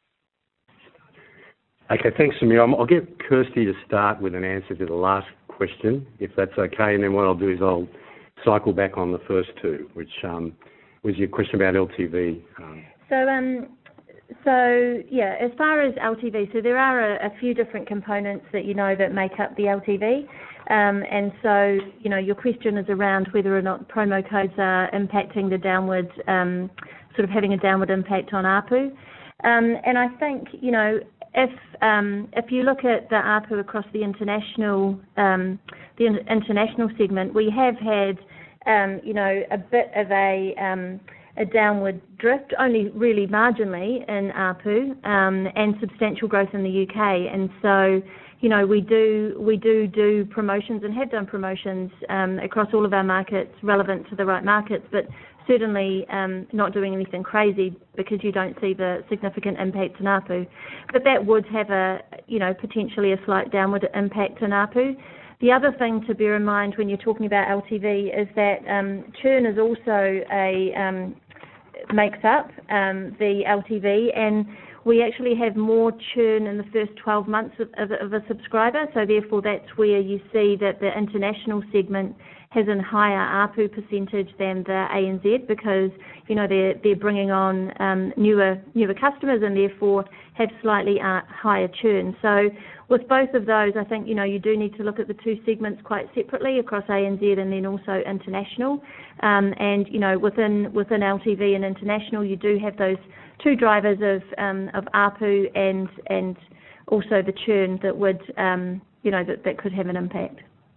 Okay, thanks, Samir. I'll get Kirsty to start with an answer to the last question, if that's okay. And then what I'll do is I'll cycle back on the first two, which um, was your question about L T V. Um, So, um, So, yeah, as far as L T V, so there are a, a few different components that you know that make up the L T V. Um, and so, you know, your question is around whether or not promo codes are impacting the downward, um, sort of having a downward impact on A R P U. Um, and I think, you know, if um, if you look at the A R P U across the international um, the in- international segment, we have had, um, you know, a bit of a um, a downward drift, only really marginally in A R P U, um, and substantial growth in the U K. And so, you know, we do we do do promotions and have done promotions um, across all of our markets relevant to the right markets, but certainly um, not doing anything crazy because you don't see the significant impact in A R P U. But that would have a, you know, potentially a slight downward impact in A R P U. The other thing to bear in mind when you're talking about L T V is that um, churn is also a um, makes up um, the L T V, and we actually have more churn in the first twelve months of, of, of a subscriber, so therefore that's where you see that the international segment has a higher A R P U percentage than the A N Z because, you know, they're, they're bringing on um, newer newer customers and therefore have slightly uh, higher churn. So with both of those, I think, you know, you do need to look at the two segments quite separately across A N Z and then also international. Um, and, you know, within within L T V and international, you do have those two drivers of um, of A R P U and and also the churn that would, um, you know, that, that could have an impact.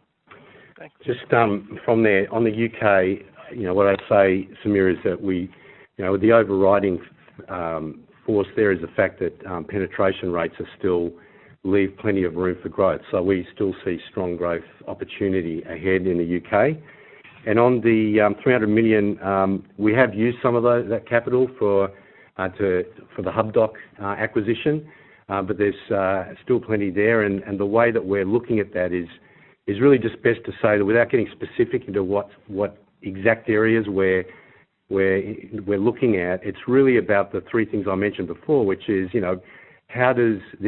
Just um, from there, on the U K, you know, what I'd say, Samir, is that we, you know, the overriding um, force there is the fact that um, penetration rates are still leave plenty of room for growth. So we still see strong growth opportunity ahead in the U K. And on the um, three hundred million, um, we have used some of those, that capital for uh, to for the Hubdoc uh, acquisition, uh, but there's uh, still plenty there. And, and the way that we're looking at that is is really just best to say that without getting specific into what what exact areas we're we're we're looking at, it's really about the three things I mentioned before, which is, you know, how does this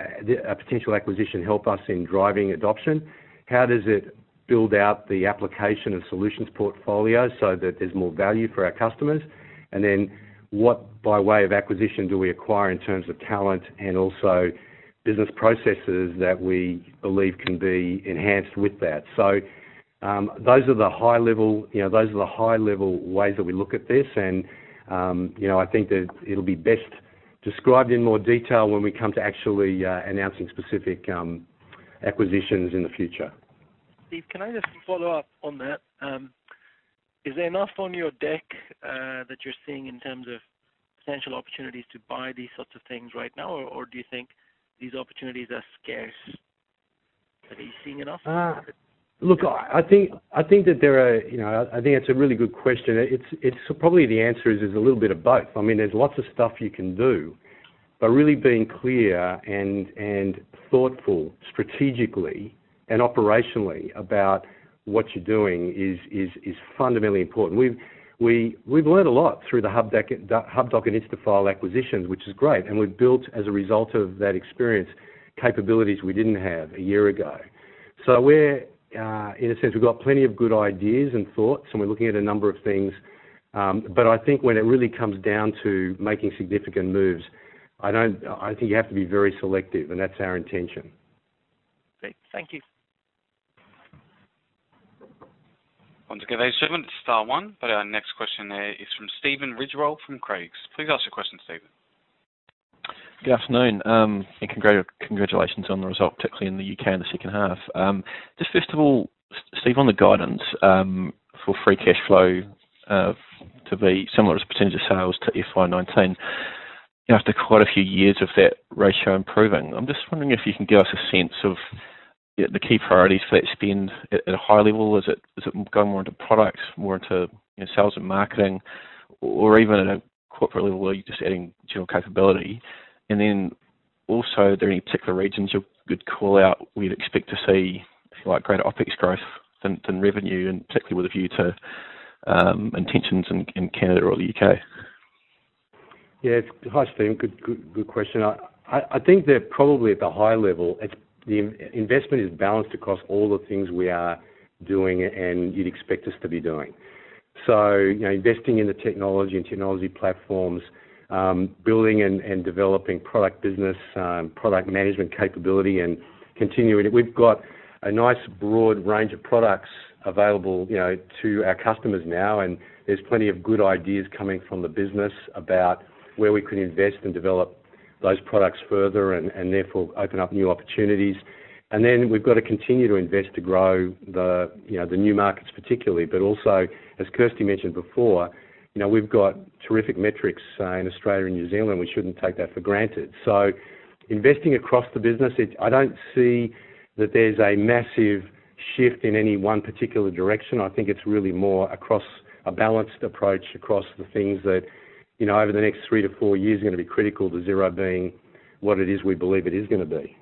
a potential acquisition help us in driving adoption? How does it build out the application and solutions portfolio so that there's more value for our customers? And then what, by way of acquisition, do we acquire in terms of talent and also business processes that we believe can be enhanced with that? So um, those are the high level, you know, those are the high level ways that we look at this. And, um, you know, I think that it'll be best described in more detail when we come to actually uh, announcing specific um, acquisitions in the future. Steve, can I just follow up on that? Um, is there enough on your deck uh, that you're seeing in terms of potential opportunities to buy these sorts of things right now, or, or do you think these opportunities are scarce? Are you seeing enough? Uh, look, I think I think that there are, you know, I think it's a really good question. It's it's probably the answer is is a little bit of both. I mean, there's lots of stuff you can do, but really being clear and and thoughtful, strategically and operationally about what you're doing is is is fundamentally important. We've we we've learned a lot through the Hubdoc, Hubdoc and Instafile acquisitions, which is great, and we've built as a result of that experience capabilities we didn't have a year ago. So we're uh, in a sense we've got plenty of good ideas and thoughts, and we're looking at a number of things. Um, but I think when it really comes down to making significant moves, I don't. I think you have to be very selective, and that's our intention. Great, thank you. Once again, ladies and gentlemen, it's star one, but our next question there is from Stephen Ridgewell from Craigs. Please ask your question, Stephen. Good afternoon, um, and congr- congratulations on the result, particularly in the U K in the second half. Um, just first of all, Steve, on the guidance um, for free cash flow uh, to be similar as a percentage of sales to F Y nineteen, you know, after quite a few years of that ratio improving, I'm just wondering if you can give us a sense of the key priorities for that spend at, at a high level. Is it is it going more into products, more into, you know, sales and marketing, or even at a corporate level where you're just adding general capability? And then also, are there any particular regions you could call out where you'd expect to see, if you like, greater OPEX growth than, than revenue, and particularly with a view to um, intentions in, in Canada or the U K? Yeah, it's, hi Stephen, good, good good question. I, I, I think that probably at the high level, it's the investment is balanced across all the things we are doing and you'd expect us to be doing. So, you know, investing in the technology and technology platforms um, building and, and developing product business, um, product management capability, and continuing it. We've got a nice broad range of products available, you know, to our customers now, and there's plenty of good ideas coming from the business about where we could invest and develop those products further and, and therefore open up new opportunities. And then we've got to continue to invest to grow the, you know, the new markets particularly, but also, as Kirsty mentioned before, you know, we've got terrific metrics uh, in Australia and New Zealand. We shouldn't take that for granted. So investing across the business, it, I don't see that there's a massive shift in any one particular direction. I think it's really more across a balanced approach across the things that, you know, over the next three to four years are going to be critical to Xero being what it is we believe it is going to be.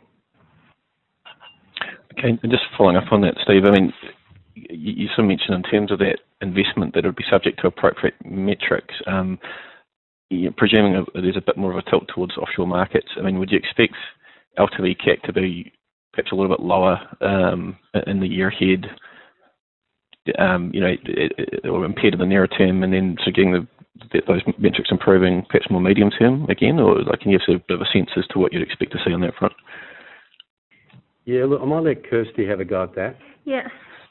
Okay, and just following up on that, Steve, I mean, you, you sort of mentioned in terms of that investment that it would be subject to appropriate metrics. Um, you know, presuming there's a bit more of a tilt towards offshore markets, I mean, would you expect L T V C A C to be perhaps a little bit lower um, in the year ahead, um, you know, or compared to the nearer term, and then so getting the, the, those metrics improving perhaps more medium term again, or like, can you have sort of a bit of a sense as to what you'd expect to see on that front? Yeah, look, I might let Kirsty have a go at that. Yeah.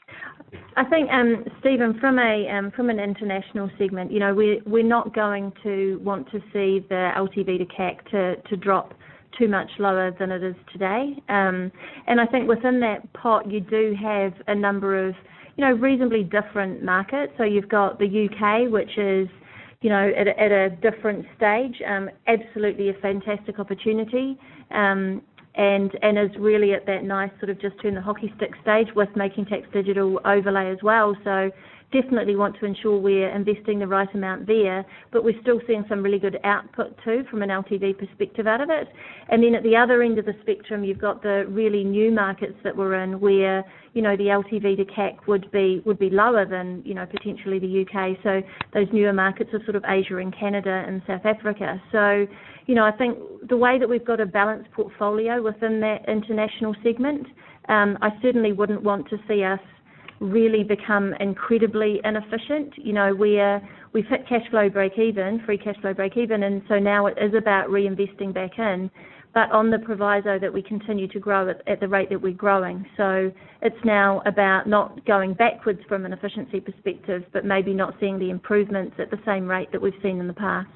I think, um, Stephen, from a um, from an international segment, you know, we're we're not going to want to see the L T V to C A C to, to drop too much lower than it is today. Um, and I think within that pot, you do have a number of, you know, reasonably different markets. So you've got the U K, which is, you know, at a, at a different stage, um, absolutely a fantastic opportunity. Um, and and is really at that nice sort of just turn the hockey stick stage with Making Tax Digital overlay as well. So definitely want to ensure we're investing the right amount there, but we're still seeing some really good output too from an L T V perspective out of it. And then at the other end of the spectrum, you've got the really new markets that we're in where, you know, the L T V to C A C would be would be lower than, you know, potentially the U K. So those newer markets are sort of Asia and Canada and South Africa. So, you know, I think the way that we've got a balanced portfolio within that international segment, um, I certainly wouldn't want to see us really become incredibly inefficient. You know, we're, we've hit cash flow break even, free cash flow break even, and so now it is about reinvesting back in, but on the proviso that we continue to grow at, at the rate that we're growing. So it's now about not going backwards from an efficiency perspective, but maybe not seeing the improvements at the same rate that we've seen in the past.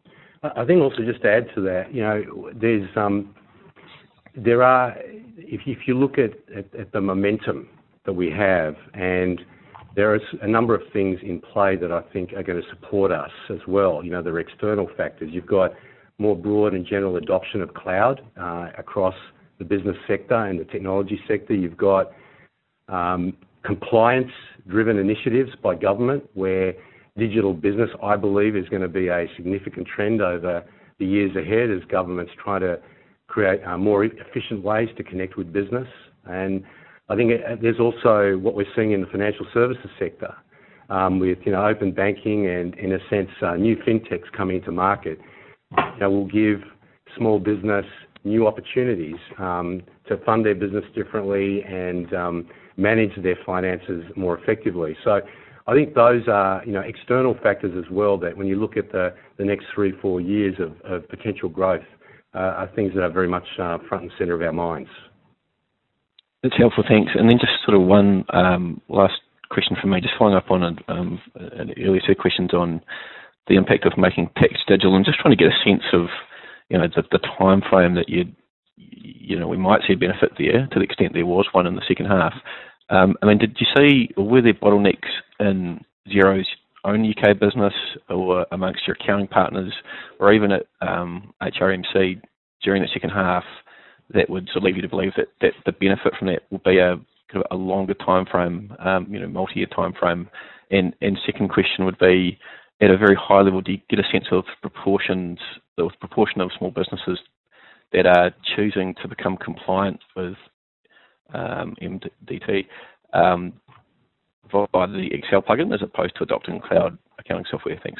I think also just to add to that, you know, there's um, there are, if, if you look at, at, at the momentum that we have, and there are a number of things in play that I think are going to support us as well. You know, there are external factors. You've got more broad and general adoption of cloud uh, across the business sector and the technology sector. You've got um, compliance-driven initiatives by government where digital business, I believe, is going to be a significant trend over the years ahead as governments try to create uh, more efficient ways to connect with business. And I think there's also what we're seeing in the financial services sector um, with, you know, open banking and, in a sense, uh, new fintechs coming to market. You know, will give small business new opportunities um, to fund their business differently and um, manage their finances more effectively. So I think those are, you know, external factors as well that when you look at the, the next three, four years of, of potential growth uh, are things that are very much uh, front and centre of our minds. That's helpful, thanks. And then just sort of one um, last question from me, just following up on a, um, an earlier two questions on the impact of Making Tax Digital, and just trying to get a sense of, you know, the, the time frame that you, you know, we might see a benefit there to the extent there was one in the second half. Um, I mean, did you see, or were there bottlenecks in Xero's own U K business or amongst your accounting partners or even at um, H R M C during the second half that would sort of lead you to believe that, that the benefit from that will be a kind of a longer time frame, um, you know, multi-year time frame? And, and second question would be, at a very high level, do you get a sense of proportions, the proportion of small businesses that are choosing to become compliant with um, M D T um, via the Excel plugin as opposed to adopting cloud accounting software? Thanks.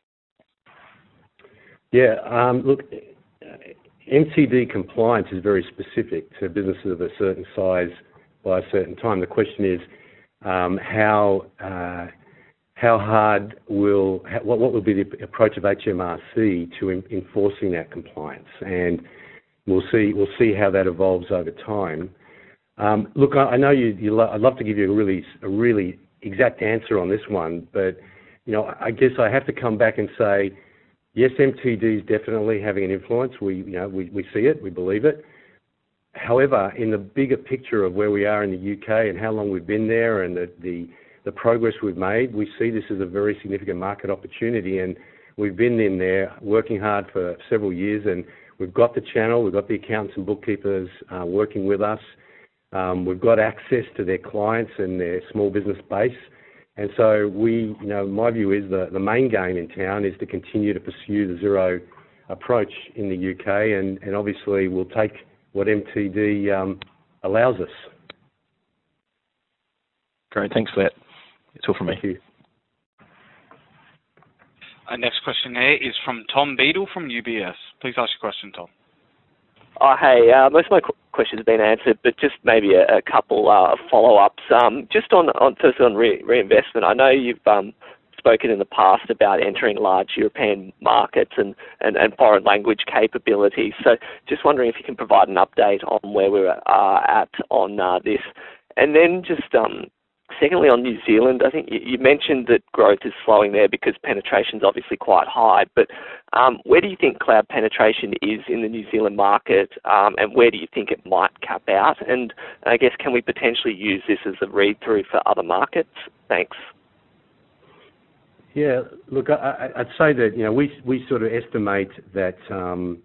Yeah, um, look, M T D compliance is very specific to businesses of a certain size by a certain time. The question is um, how uh, how hard will, what, what will be the approach of H M R C to in, enforcing that compliance, and we'll see we'll see how that evolves over time. Um, look, I, I know you, you lo- I'd love to give you a really a really exact answer on this one, but you know, I guess I have to come back and say, yes, M T D is definitely having an influence. We you know we, we see it, we believe it. However, in the bigger picture of where we are in the U K and how long we've been there and the, the, the progress we've made, we see this as a very significant market opportunity, and we've been in there working hard for several years, and we've got the channel, we've got the accountants and bookkeepers uh, working with us. Um, we've got access to their clients and their small business base. And so we, you know, my view is the, the main game in town is to continue to pursue the Xero approach in the U K, and, and obviously we'll take what M T D um, allows us. Great, thanks for that. That's all from me. Thank you. Our next question here is from Tom Beadle from U B S. Please ask your question, Tom. Oh, hey, uh, most of my qu- questions have been answered, but just maybe a, a couple uh, follow-ups. Um, just on, on first on re- reinvestment, I know you've um, spoken in the past about entering large European markets and, and, and foreign language capabilities. So just wondering if you can provide an update on where we're uh, at on uh, this. And then just um, secondly on New Zealand, I think you, you mentioned that growth is slowing there because penetration is obviously quite high. But um, where do you think cloud penetration is in the New Zealand market, um, and where do you think it might cap out? And I guess can we potentially use this as a read-through for other markets? Thanks. Yeah, look, I, I'd say that, you know, we we sort of estimate that um,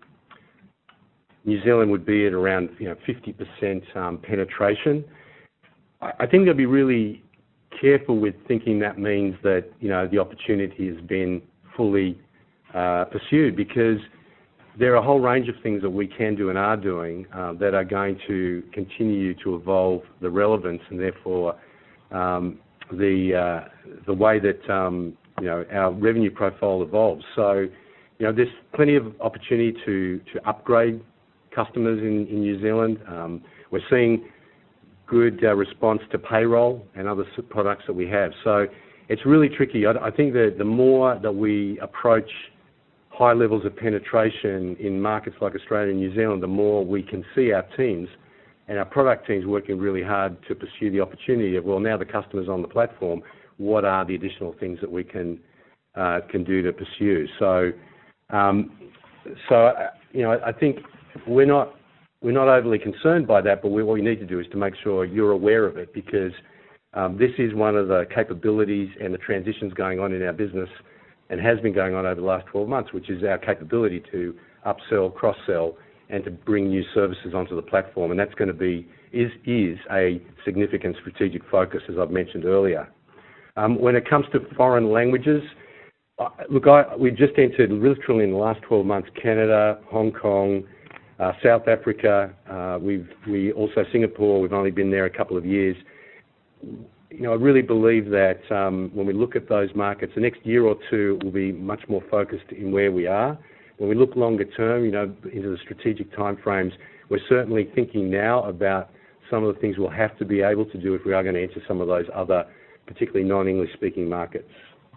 New Zealand would be at around, you know, fifty percent um, penetration. I, I think they'll be really careful with thinking that means that, you know, the opportunity has been fully uh, pursued, because there are a whole range of things that we can do and are doing uh, that are going to continue to evolve the relevance and therefore um, the uh, the way that um, you know, our revenue profile evolves. So, you know, there's plenty of opportunity to, to upgrade customers in, in New Zealand. Um, we're seeing good uh, response to payroll and other products that we have. So it's really tricky. I, I think that the more that we approach high levels of penetration in markets like Australia and New Zealand, the more we can see our teams and our product teams working really hard to pursue the opportunity of, well, now the customer's on the platform, what are the additional things that we can uh, can do to pursue? So, um, so uh, you know, I think we're not we're not overly concerned by that, but we, what we need to do is to make sure you're aware of it, because um, this is one of the capabilities and the transitions going on in our business, and has been going on over the last twelve months, which is our capability to upsell, cross-sell, and to bring new services onto the platform, and that's going to be is is a significant strategic focus, as I've mentioned earlier. Um, when it comes to foreign languages, uh, look, I, we've just entered literally in the last twelve months Canada, Hong Kong, uh, South Africa. Uh, we've we also Singapore. We've only been there a couple of years. You know, I really believe that um, when we look at those markets, the next year or two will be much more focused in where we are. When we look longer term, you know, into the strategic timeframes, we're certainly thinking now about some of the things we'll have to be able to do if we are going to enter some of those other, particularly non-English speaking markets.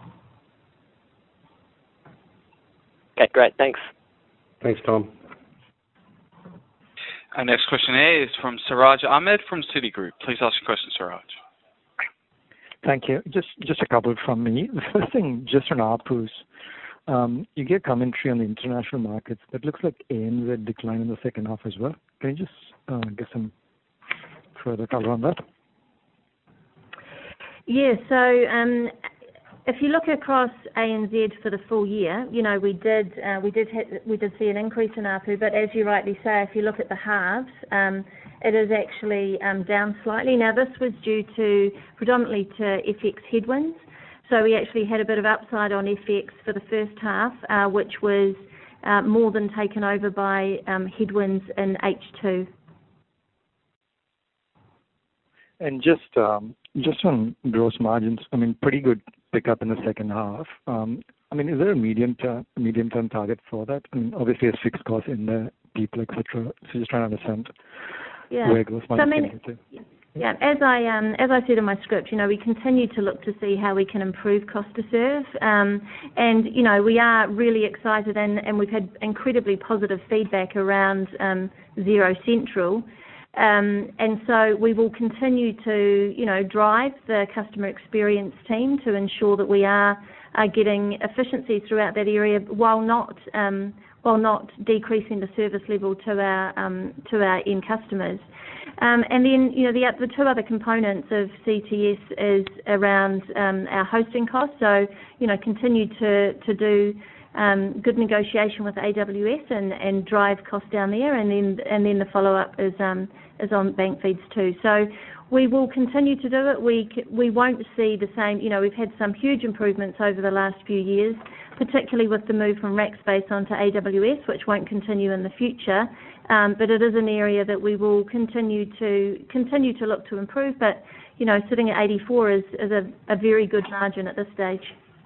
Okay, great. Thanks. Thanks, Tom. Our next question here is from Siraj Ahmed from Citigroup. Please ask your question, Siraj. Thank you. Just just a couple from me. The first thing, just on A R P Us, um, you get commentary on the international markets, but it looks like A N Z declined in the second half as well. Can you just uh, get some further color on that? Yeah, so um, if you look across A N Z for the full year, you know, we did uh, we did hit, we did see an increase in A R P U, but as you rightly say, if you look at the halves, um, it is actually um, down slightly. Now, this was due to predominantly to F X headwinds. So we actually had a bit of upside on F X for the first half, uh, which was uh, more than taken over by um, headwinds in H two. And just um, just on gross margins, I mean, pretty good pickup in the second half. Um, I mean, is there a medium term medium term target for that? I mean, obviously, there's fixed costs in there, people, et cetera. So just trying to understand yeah. where gross margins so, I mean, can get to. Yeah, as I um, as I said in my script, you know, we continue to look to see how we can improve cost to serve, um, and you know, we are really excited, and, and we've had incredibly positive feedback around um, Xero Central, um, and so we will continue to, you know, drive the customer experience team to ensure that we are are getting efficiencies throughout that area, while not um, while not decreasing the service level to our um, to our end customers. Um, and then, you know, the, the two other components of C T S is around um, our hosting costs. So, you know, continue to to do um, good negotiation with A W S and, and drive costs down there. And then and then the follow up is um, is on bank feeds too. So we will continue to do it. We we won't see the same. You know, we've had some huge improvements over the last few years, particularly with the move from Rackspace onto A W S, which won't continue in the future. Um, but it is an area that we will continue to continue to look to improve. But, you know, sitting at eighty-four is, is a, a very good margin at this stage.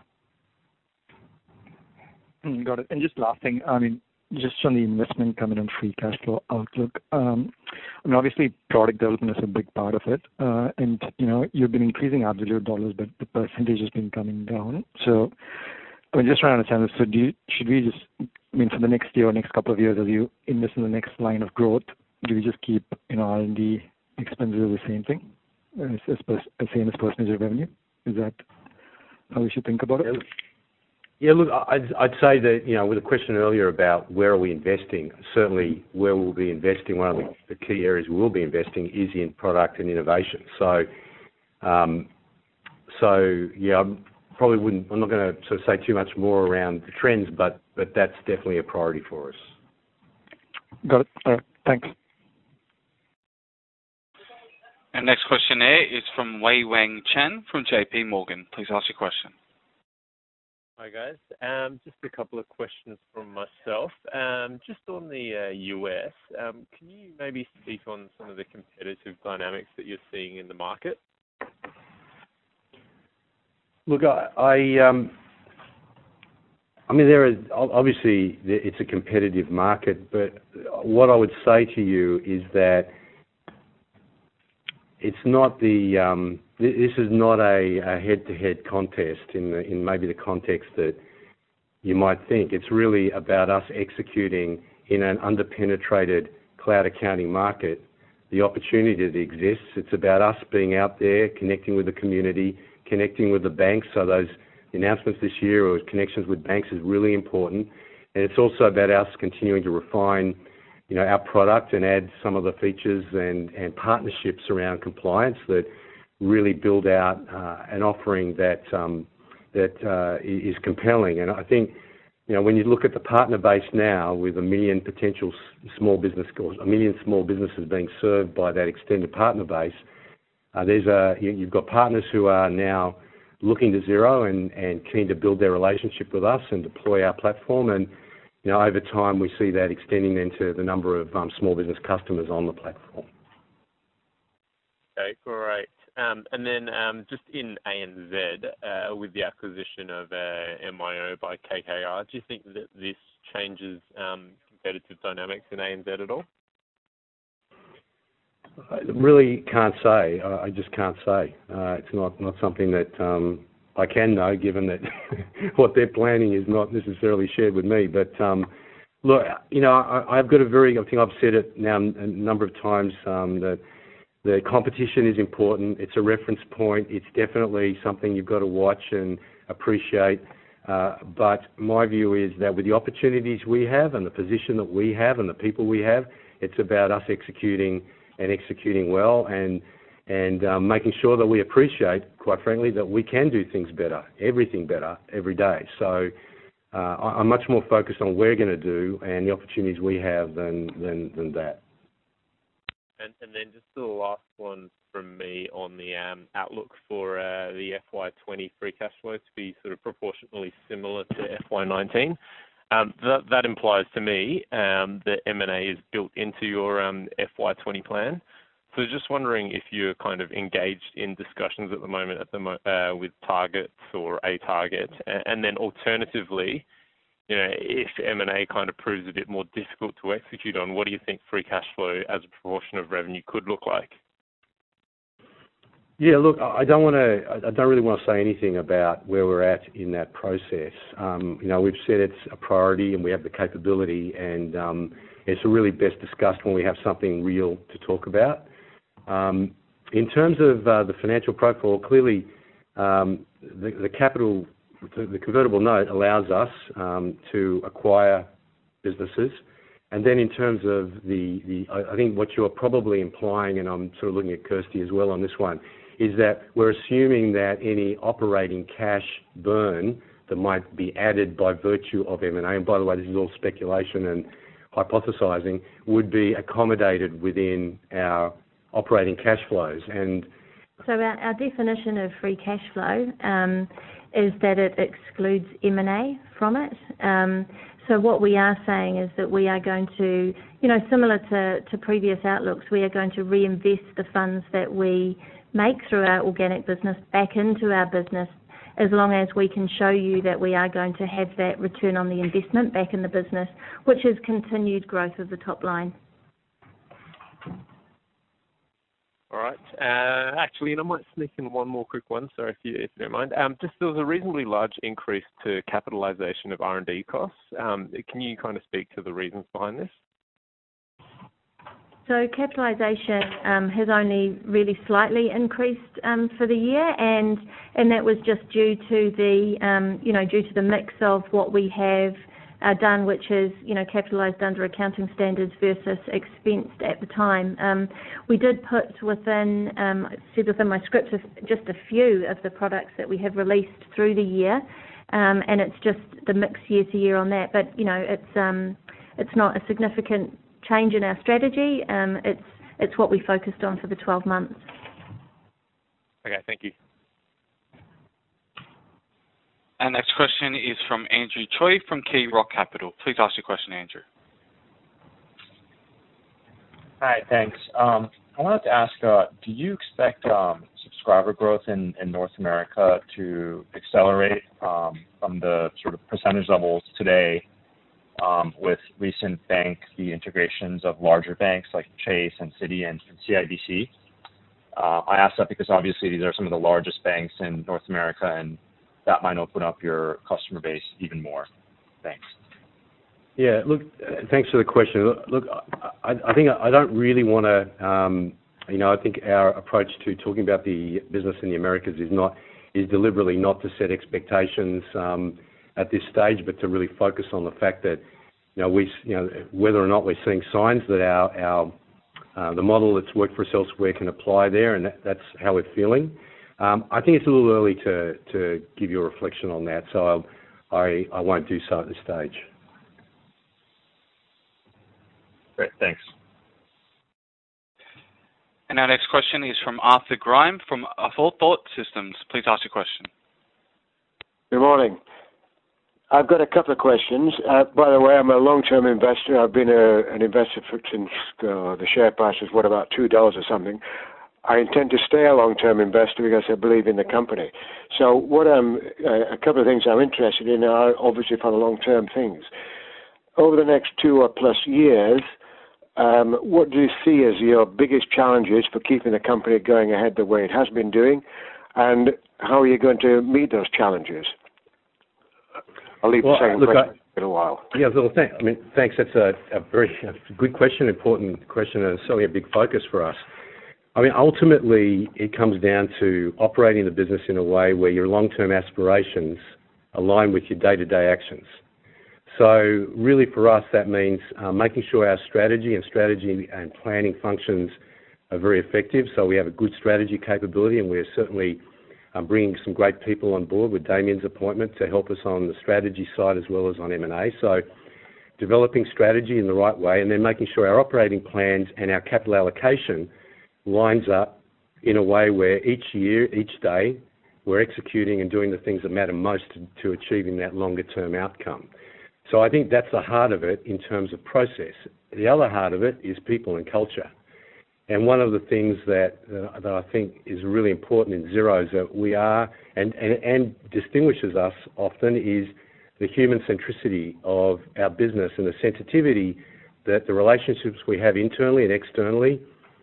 Got it. And just last thing, I mean, just on the investment coming on free cash flow outlook, um, I mean, obviously product development is a big part of it. Uh, and, you know, you've been increasing absolute dollars, but the percentage has been coming down. So, I mean, just trying to understand this. So do you, should we just, I mean, for the next year or next couple of years, as you invest in the next line of growth, do we just keep, you know, R and D expenses the same thing, as, as, per, as same as percentage of revenue? Is that how we should think about it? Yeah, look, I'd, I'd say that, you know, with a question earlier about where are we investing, certainly where we'll be investing, one of the, the key areas we will be investing is in product and innovation. So, um, so yeah, I'm, Probably wouldn't. I'm not going to sort of say too much more around the trends, but but that's definitely a priority for us. Got it. All right. Thanks. And next questionnaire is from Wei Wang Chen from J P Morgan. Please ask your question. Hi guys. Um, just a couple of questions from myself. Um, just on the uh, U S, um, can you maybe speak on some of the competitive dynamics that you're seeing in the market? Look, I, I, um, I mean, there is obviously it's a competitive market, but what I would say to you is that it's not the um, this is not a, a head-to-head contest in the, in maybe the context that you might think. It's really about us executing in an underpenetrated cloud accounting market the opportunity that exists. It's about us being out there, connecting with the community, connecting with the banks. So those announcements this year or connections with banks is really important. And it's also about us continuing to refine, you know, our product and add some of the features and, and partnerships around compliance that really build out uh, an offering that um, that uh, is compelling. And I think, you know, when you look at the partner base now with a million potential small business, or a million small businesses being served by that extended partner base, uh, there's a you, you've got partners who are now looking to Xero and, and keen to build their relationship with us and deploy our platform. And you know, over time we see that extending into the number of um, small business customers on the platform. Okay, great. Um, and then um, just in A N Z, uh, with the acquisition of uh, M I O by K K R, do you think that this changes um, competitive dynamics in A N Z at all? I really can't say. I just can't say. Uh, it's not, not something that um, I can know, given that what they're planning is not necessarily shared with me. But um, look, you know, I, I've got a very, I think I've said it now a number of times, um, that the competition is important. It's a reference point. It's definitely something you've got to watch and appreciate. Uh, but my view is that with the opportunities we have and the position that we have and the people we have, it's about us executing and executing well and and um, making sure that we appreciate, quite frankly, that we can do things better, everything better, every day. So uh, I'm much more focused on what we're going to do and the opportunities we have than than, than that. And, and then just the last one from me on the um, outlook for uh, the F Y twenty free cash flow to be sort of proportionately similar to F Y nineteen. Um, that, that implies to me um, that M and A is built into your um, F Y twenty plan. So just wondering if you're kind of engaged in discussions at the moment at the mo- uh, with targets or a target, and, and then alternatively, you know, if M and A kind of proves a bit more difficult to execute on, what do you think free cash flow as a proportion of revenue could look like? Yeah, look, I don't want to. I don't really want to say anything about where we're at in that process. Um, you know, we've said it's a priority, and we have the capability, and um, it's really best discussed when we have something real to talk about. Um, in terms of uh, the financial profile, clearly, um, the, the capital, the, the convertible note allows us um, to acquire businesses. And then in terms of the, the, I think what you're probably implying, and I'm sort of looking at Kirsty as well on this one, is that we're assuming that any operating cash burn that might be added by virtue of M and A, and by the way, this is all speculation and hypothesizing, would be accommodated within our operating cash flows. And so our, our definition of free cash flow um, is that it excludes M and A from it. Um, so what we are saying is that we are going to, you know, similar to, to previous outlooks, we are going to reinvest the funds that we make through our organic business back into our business, as long as we can show you that we are going to have that return on the investment back in the business, which is continued growth of the top line. All right. Uh, actually, and I might sneak in one more quick one, sorry if you, if you don't mind. Um, just there was a reasonably large increase to capitalisation of R and D costs. Um, can you kind of speak to the reasons behind this? So capitalisation um, has only really slightly increased um, for the year, and and that was just due to the um, you know due to the mix of what we have uh, done, which is you know capitalised under accounting standards versus expensed at the time. Um, we did put within um, I said within my script just a few of the products that we have released through the year, um, and it's just the mix year to year on that. But you know it's um, it's not a significant change in our strategy. Um, it's it's what we focused on for the twelve months. Okay, thank you. Our next question is from Andrew Choi from Key Rock Capital. Please ask your question, Andrew. Hi, thanks. Um, I wanted to ask, uh, do you expect um, subscriber growth in, in North America to accelerate um, from the sort of percentage levels today Um, with recent bank the integrations of larger banks like Chase and Citi and, and C I B C? Uh, I ask that because obviously these are some of the largest banks in North America, and that might open up your customer base even more. Thanks. Yeah, look, uh, thanks for the question. Look, look I, I think I don't really want to, um, you know, I think our approach to talking about the business in the Americas is not, is deliberately not to set expectations um, at this stage, but to really focus on the fact that, you know, we, you know, whether or not we're seeing signs that our, our uh, the model that's worked for us elsewhere can apply there, and that, that's how we're feeling. Um, I think it's a little early to, to give you a reflection on that, so I'll, I I won't do so at this stage. Great, thanks. And our next question is from Arthur Grime from Thought Systems. Please ask your question. Good morning. I've got a couple of questions. Uh, by the way, I'm a long-term investor. I've been a, an investor for, since uh, the share price was, what, about two dollars or something. I intend to stay a long-term investor because I believe in the company. So what I'm, uh, a couple of things I'm interested in are obviously for the long-term things. Over the next two or plus years, um, what do you see as your biggest challenges for keeping the company going ahead the way it has been doing, and how are you going to meet those challenges? I'll leave well, the second look, question I, in a while. Yeah, well, thank, I mean, thanks. That's a, a very a good question, important question, and certainly a big focus for us. I mean, ultimately, it comes down to operating the business in a way where your long-term aspirations align with your day-to-day actions. So really for us, that means uh, making sure our strategy and strategy and planning functions are very effective. So we have a good strategy capability, and we're certainly um, bringing some great people on board with Damien's appointment to help us on the strategy side as well as on M and A. So developing strategy in the right way, and then making sure our operating plans and our capital allocation lines up in a way where each year, each day, we're executing and doing the things that matter most to, to achieving that longer-term outcome. So I think that's the heart of it in terms of process. The other heart of it is people and culture. And one of the things that, uh, that I think is really important in Xero is that we are, and, and, and distinguishes us often, is the human centricity of our business and the sensitivity that the relationships we have internally and externally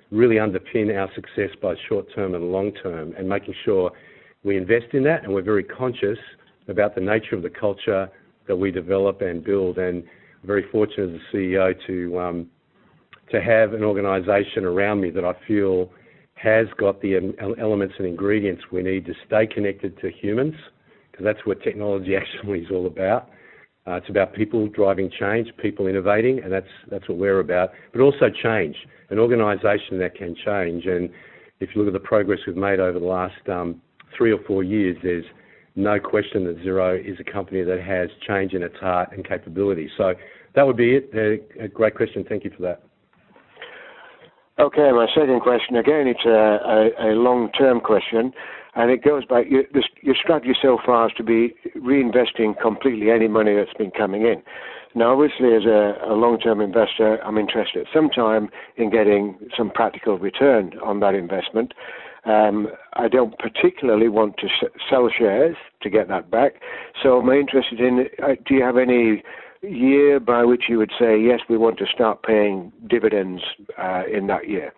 really underpin our success both short-term and long-term, and making sure we invest in that, and we're very conscious about the nature of the culture that we develop and build. And very fortunate as a C E O to um, to have an organisation around me that I feel has got the elements and ingredients we need to stay connected to humans, because that's what technology actually is all about. Uh, it's about people driving change, people innovating, and that's that's what we're about. But also change, an organisation that can change. And if you look at the progress we've made over the last um, three or four years, there's no question that Xero is a company that has change in its heart and capability. So that would be it. A, a great question. Thank you for that. Okay, my second question, again, it's a, a, a long-term question, and it goes back, you, this, your strategy so far is to be reinvesting completely any money that's been coming in. Now, obviously, as a, a long-term investor, I'm interested at some time in getting some practical return on that investment. Um, I don't particularly want to s- sell shares to get that back, so I'm interested in, uh, do you have any year by which you would say, yes, we want to start paying dividends uh, in that year?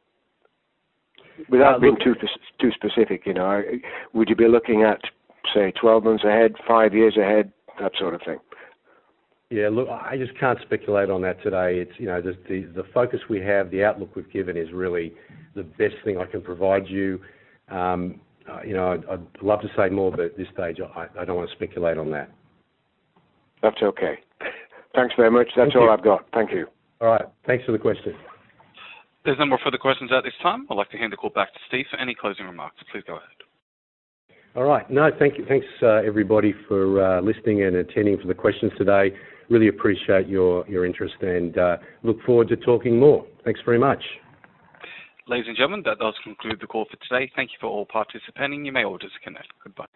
Without uh, being too too specific, you know, would you be looking at, say, twelve months ahead, five years ahead, that sort of thing? Yeah, look, I just can't speculate on that today. It's, you know, the, the, the focus we have, the outlook we've given is really the best thing I can provide you. Um, uh, you know, I'd, I'd love to say more, but at this stage, I, I don't want to speculate on that. That's okay. Thanks very much. That's Thank all you. I've got. Thank you. All right. Thanks for the question. There's no more further questions at this time. I'd like to hand the call back to Steve for any closing remarks. Please go ahead. All right. No, thank you. Thanks, uh, everybody, for uh, listening and attending for the questions today. Really appreciate your, your interest and uh, look forward to talking more. Thanks very much. Ladies and gentlemen, that does conclude the call for today. Thank you for all participating. You may all disconnect. Goodbye.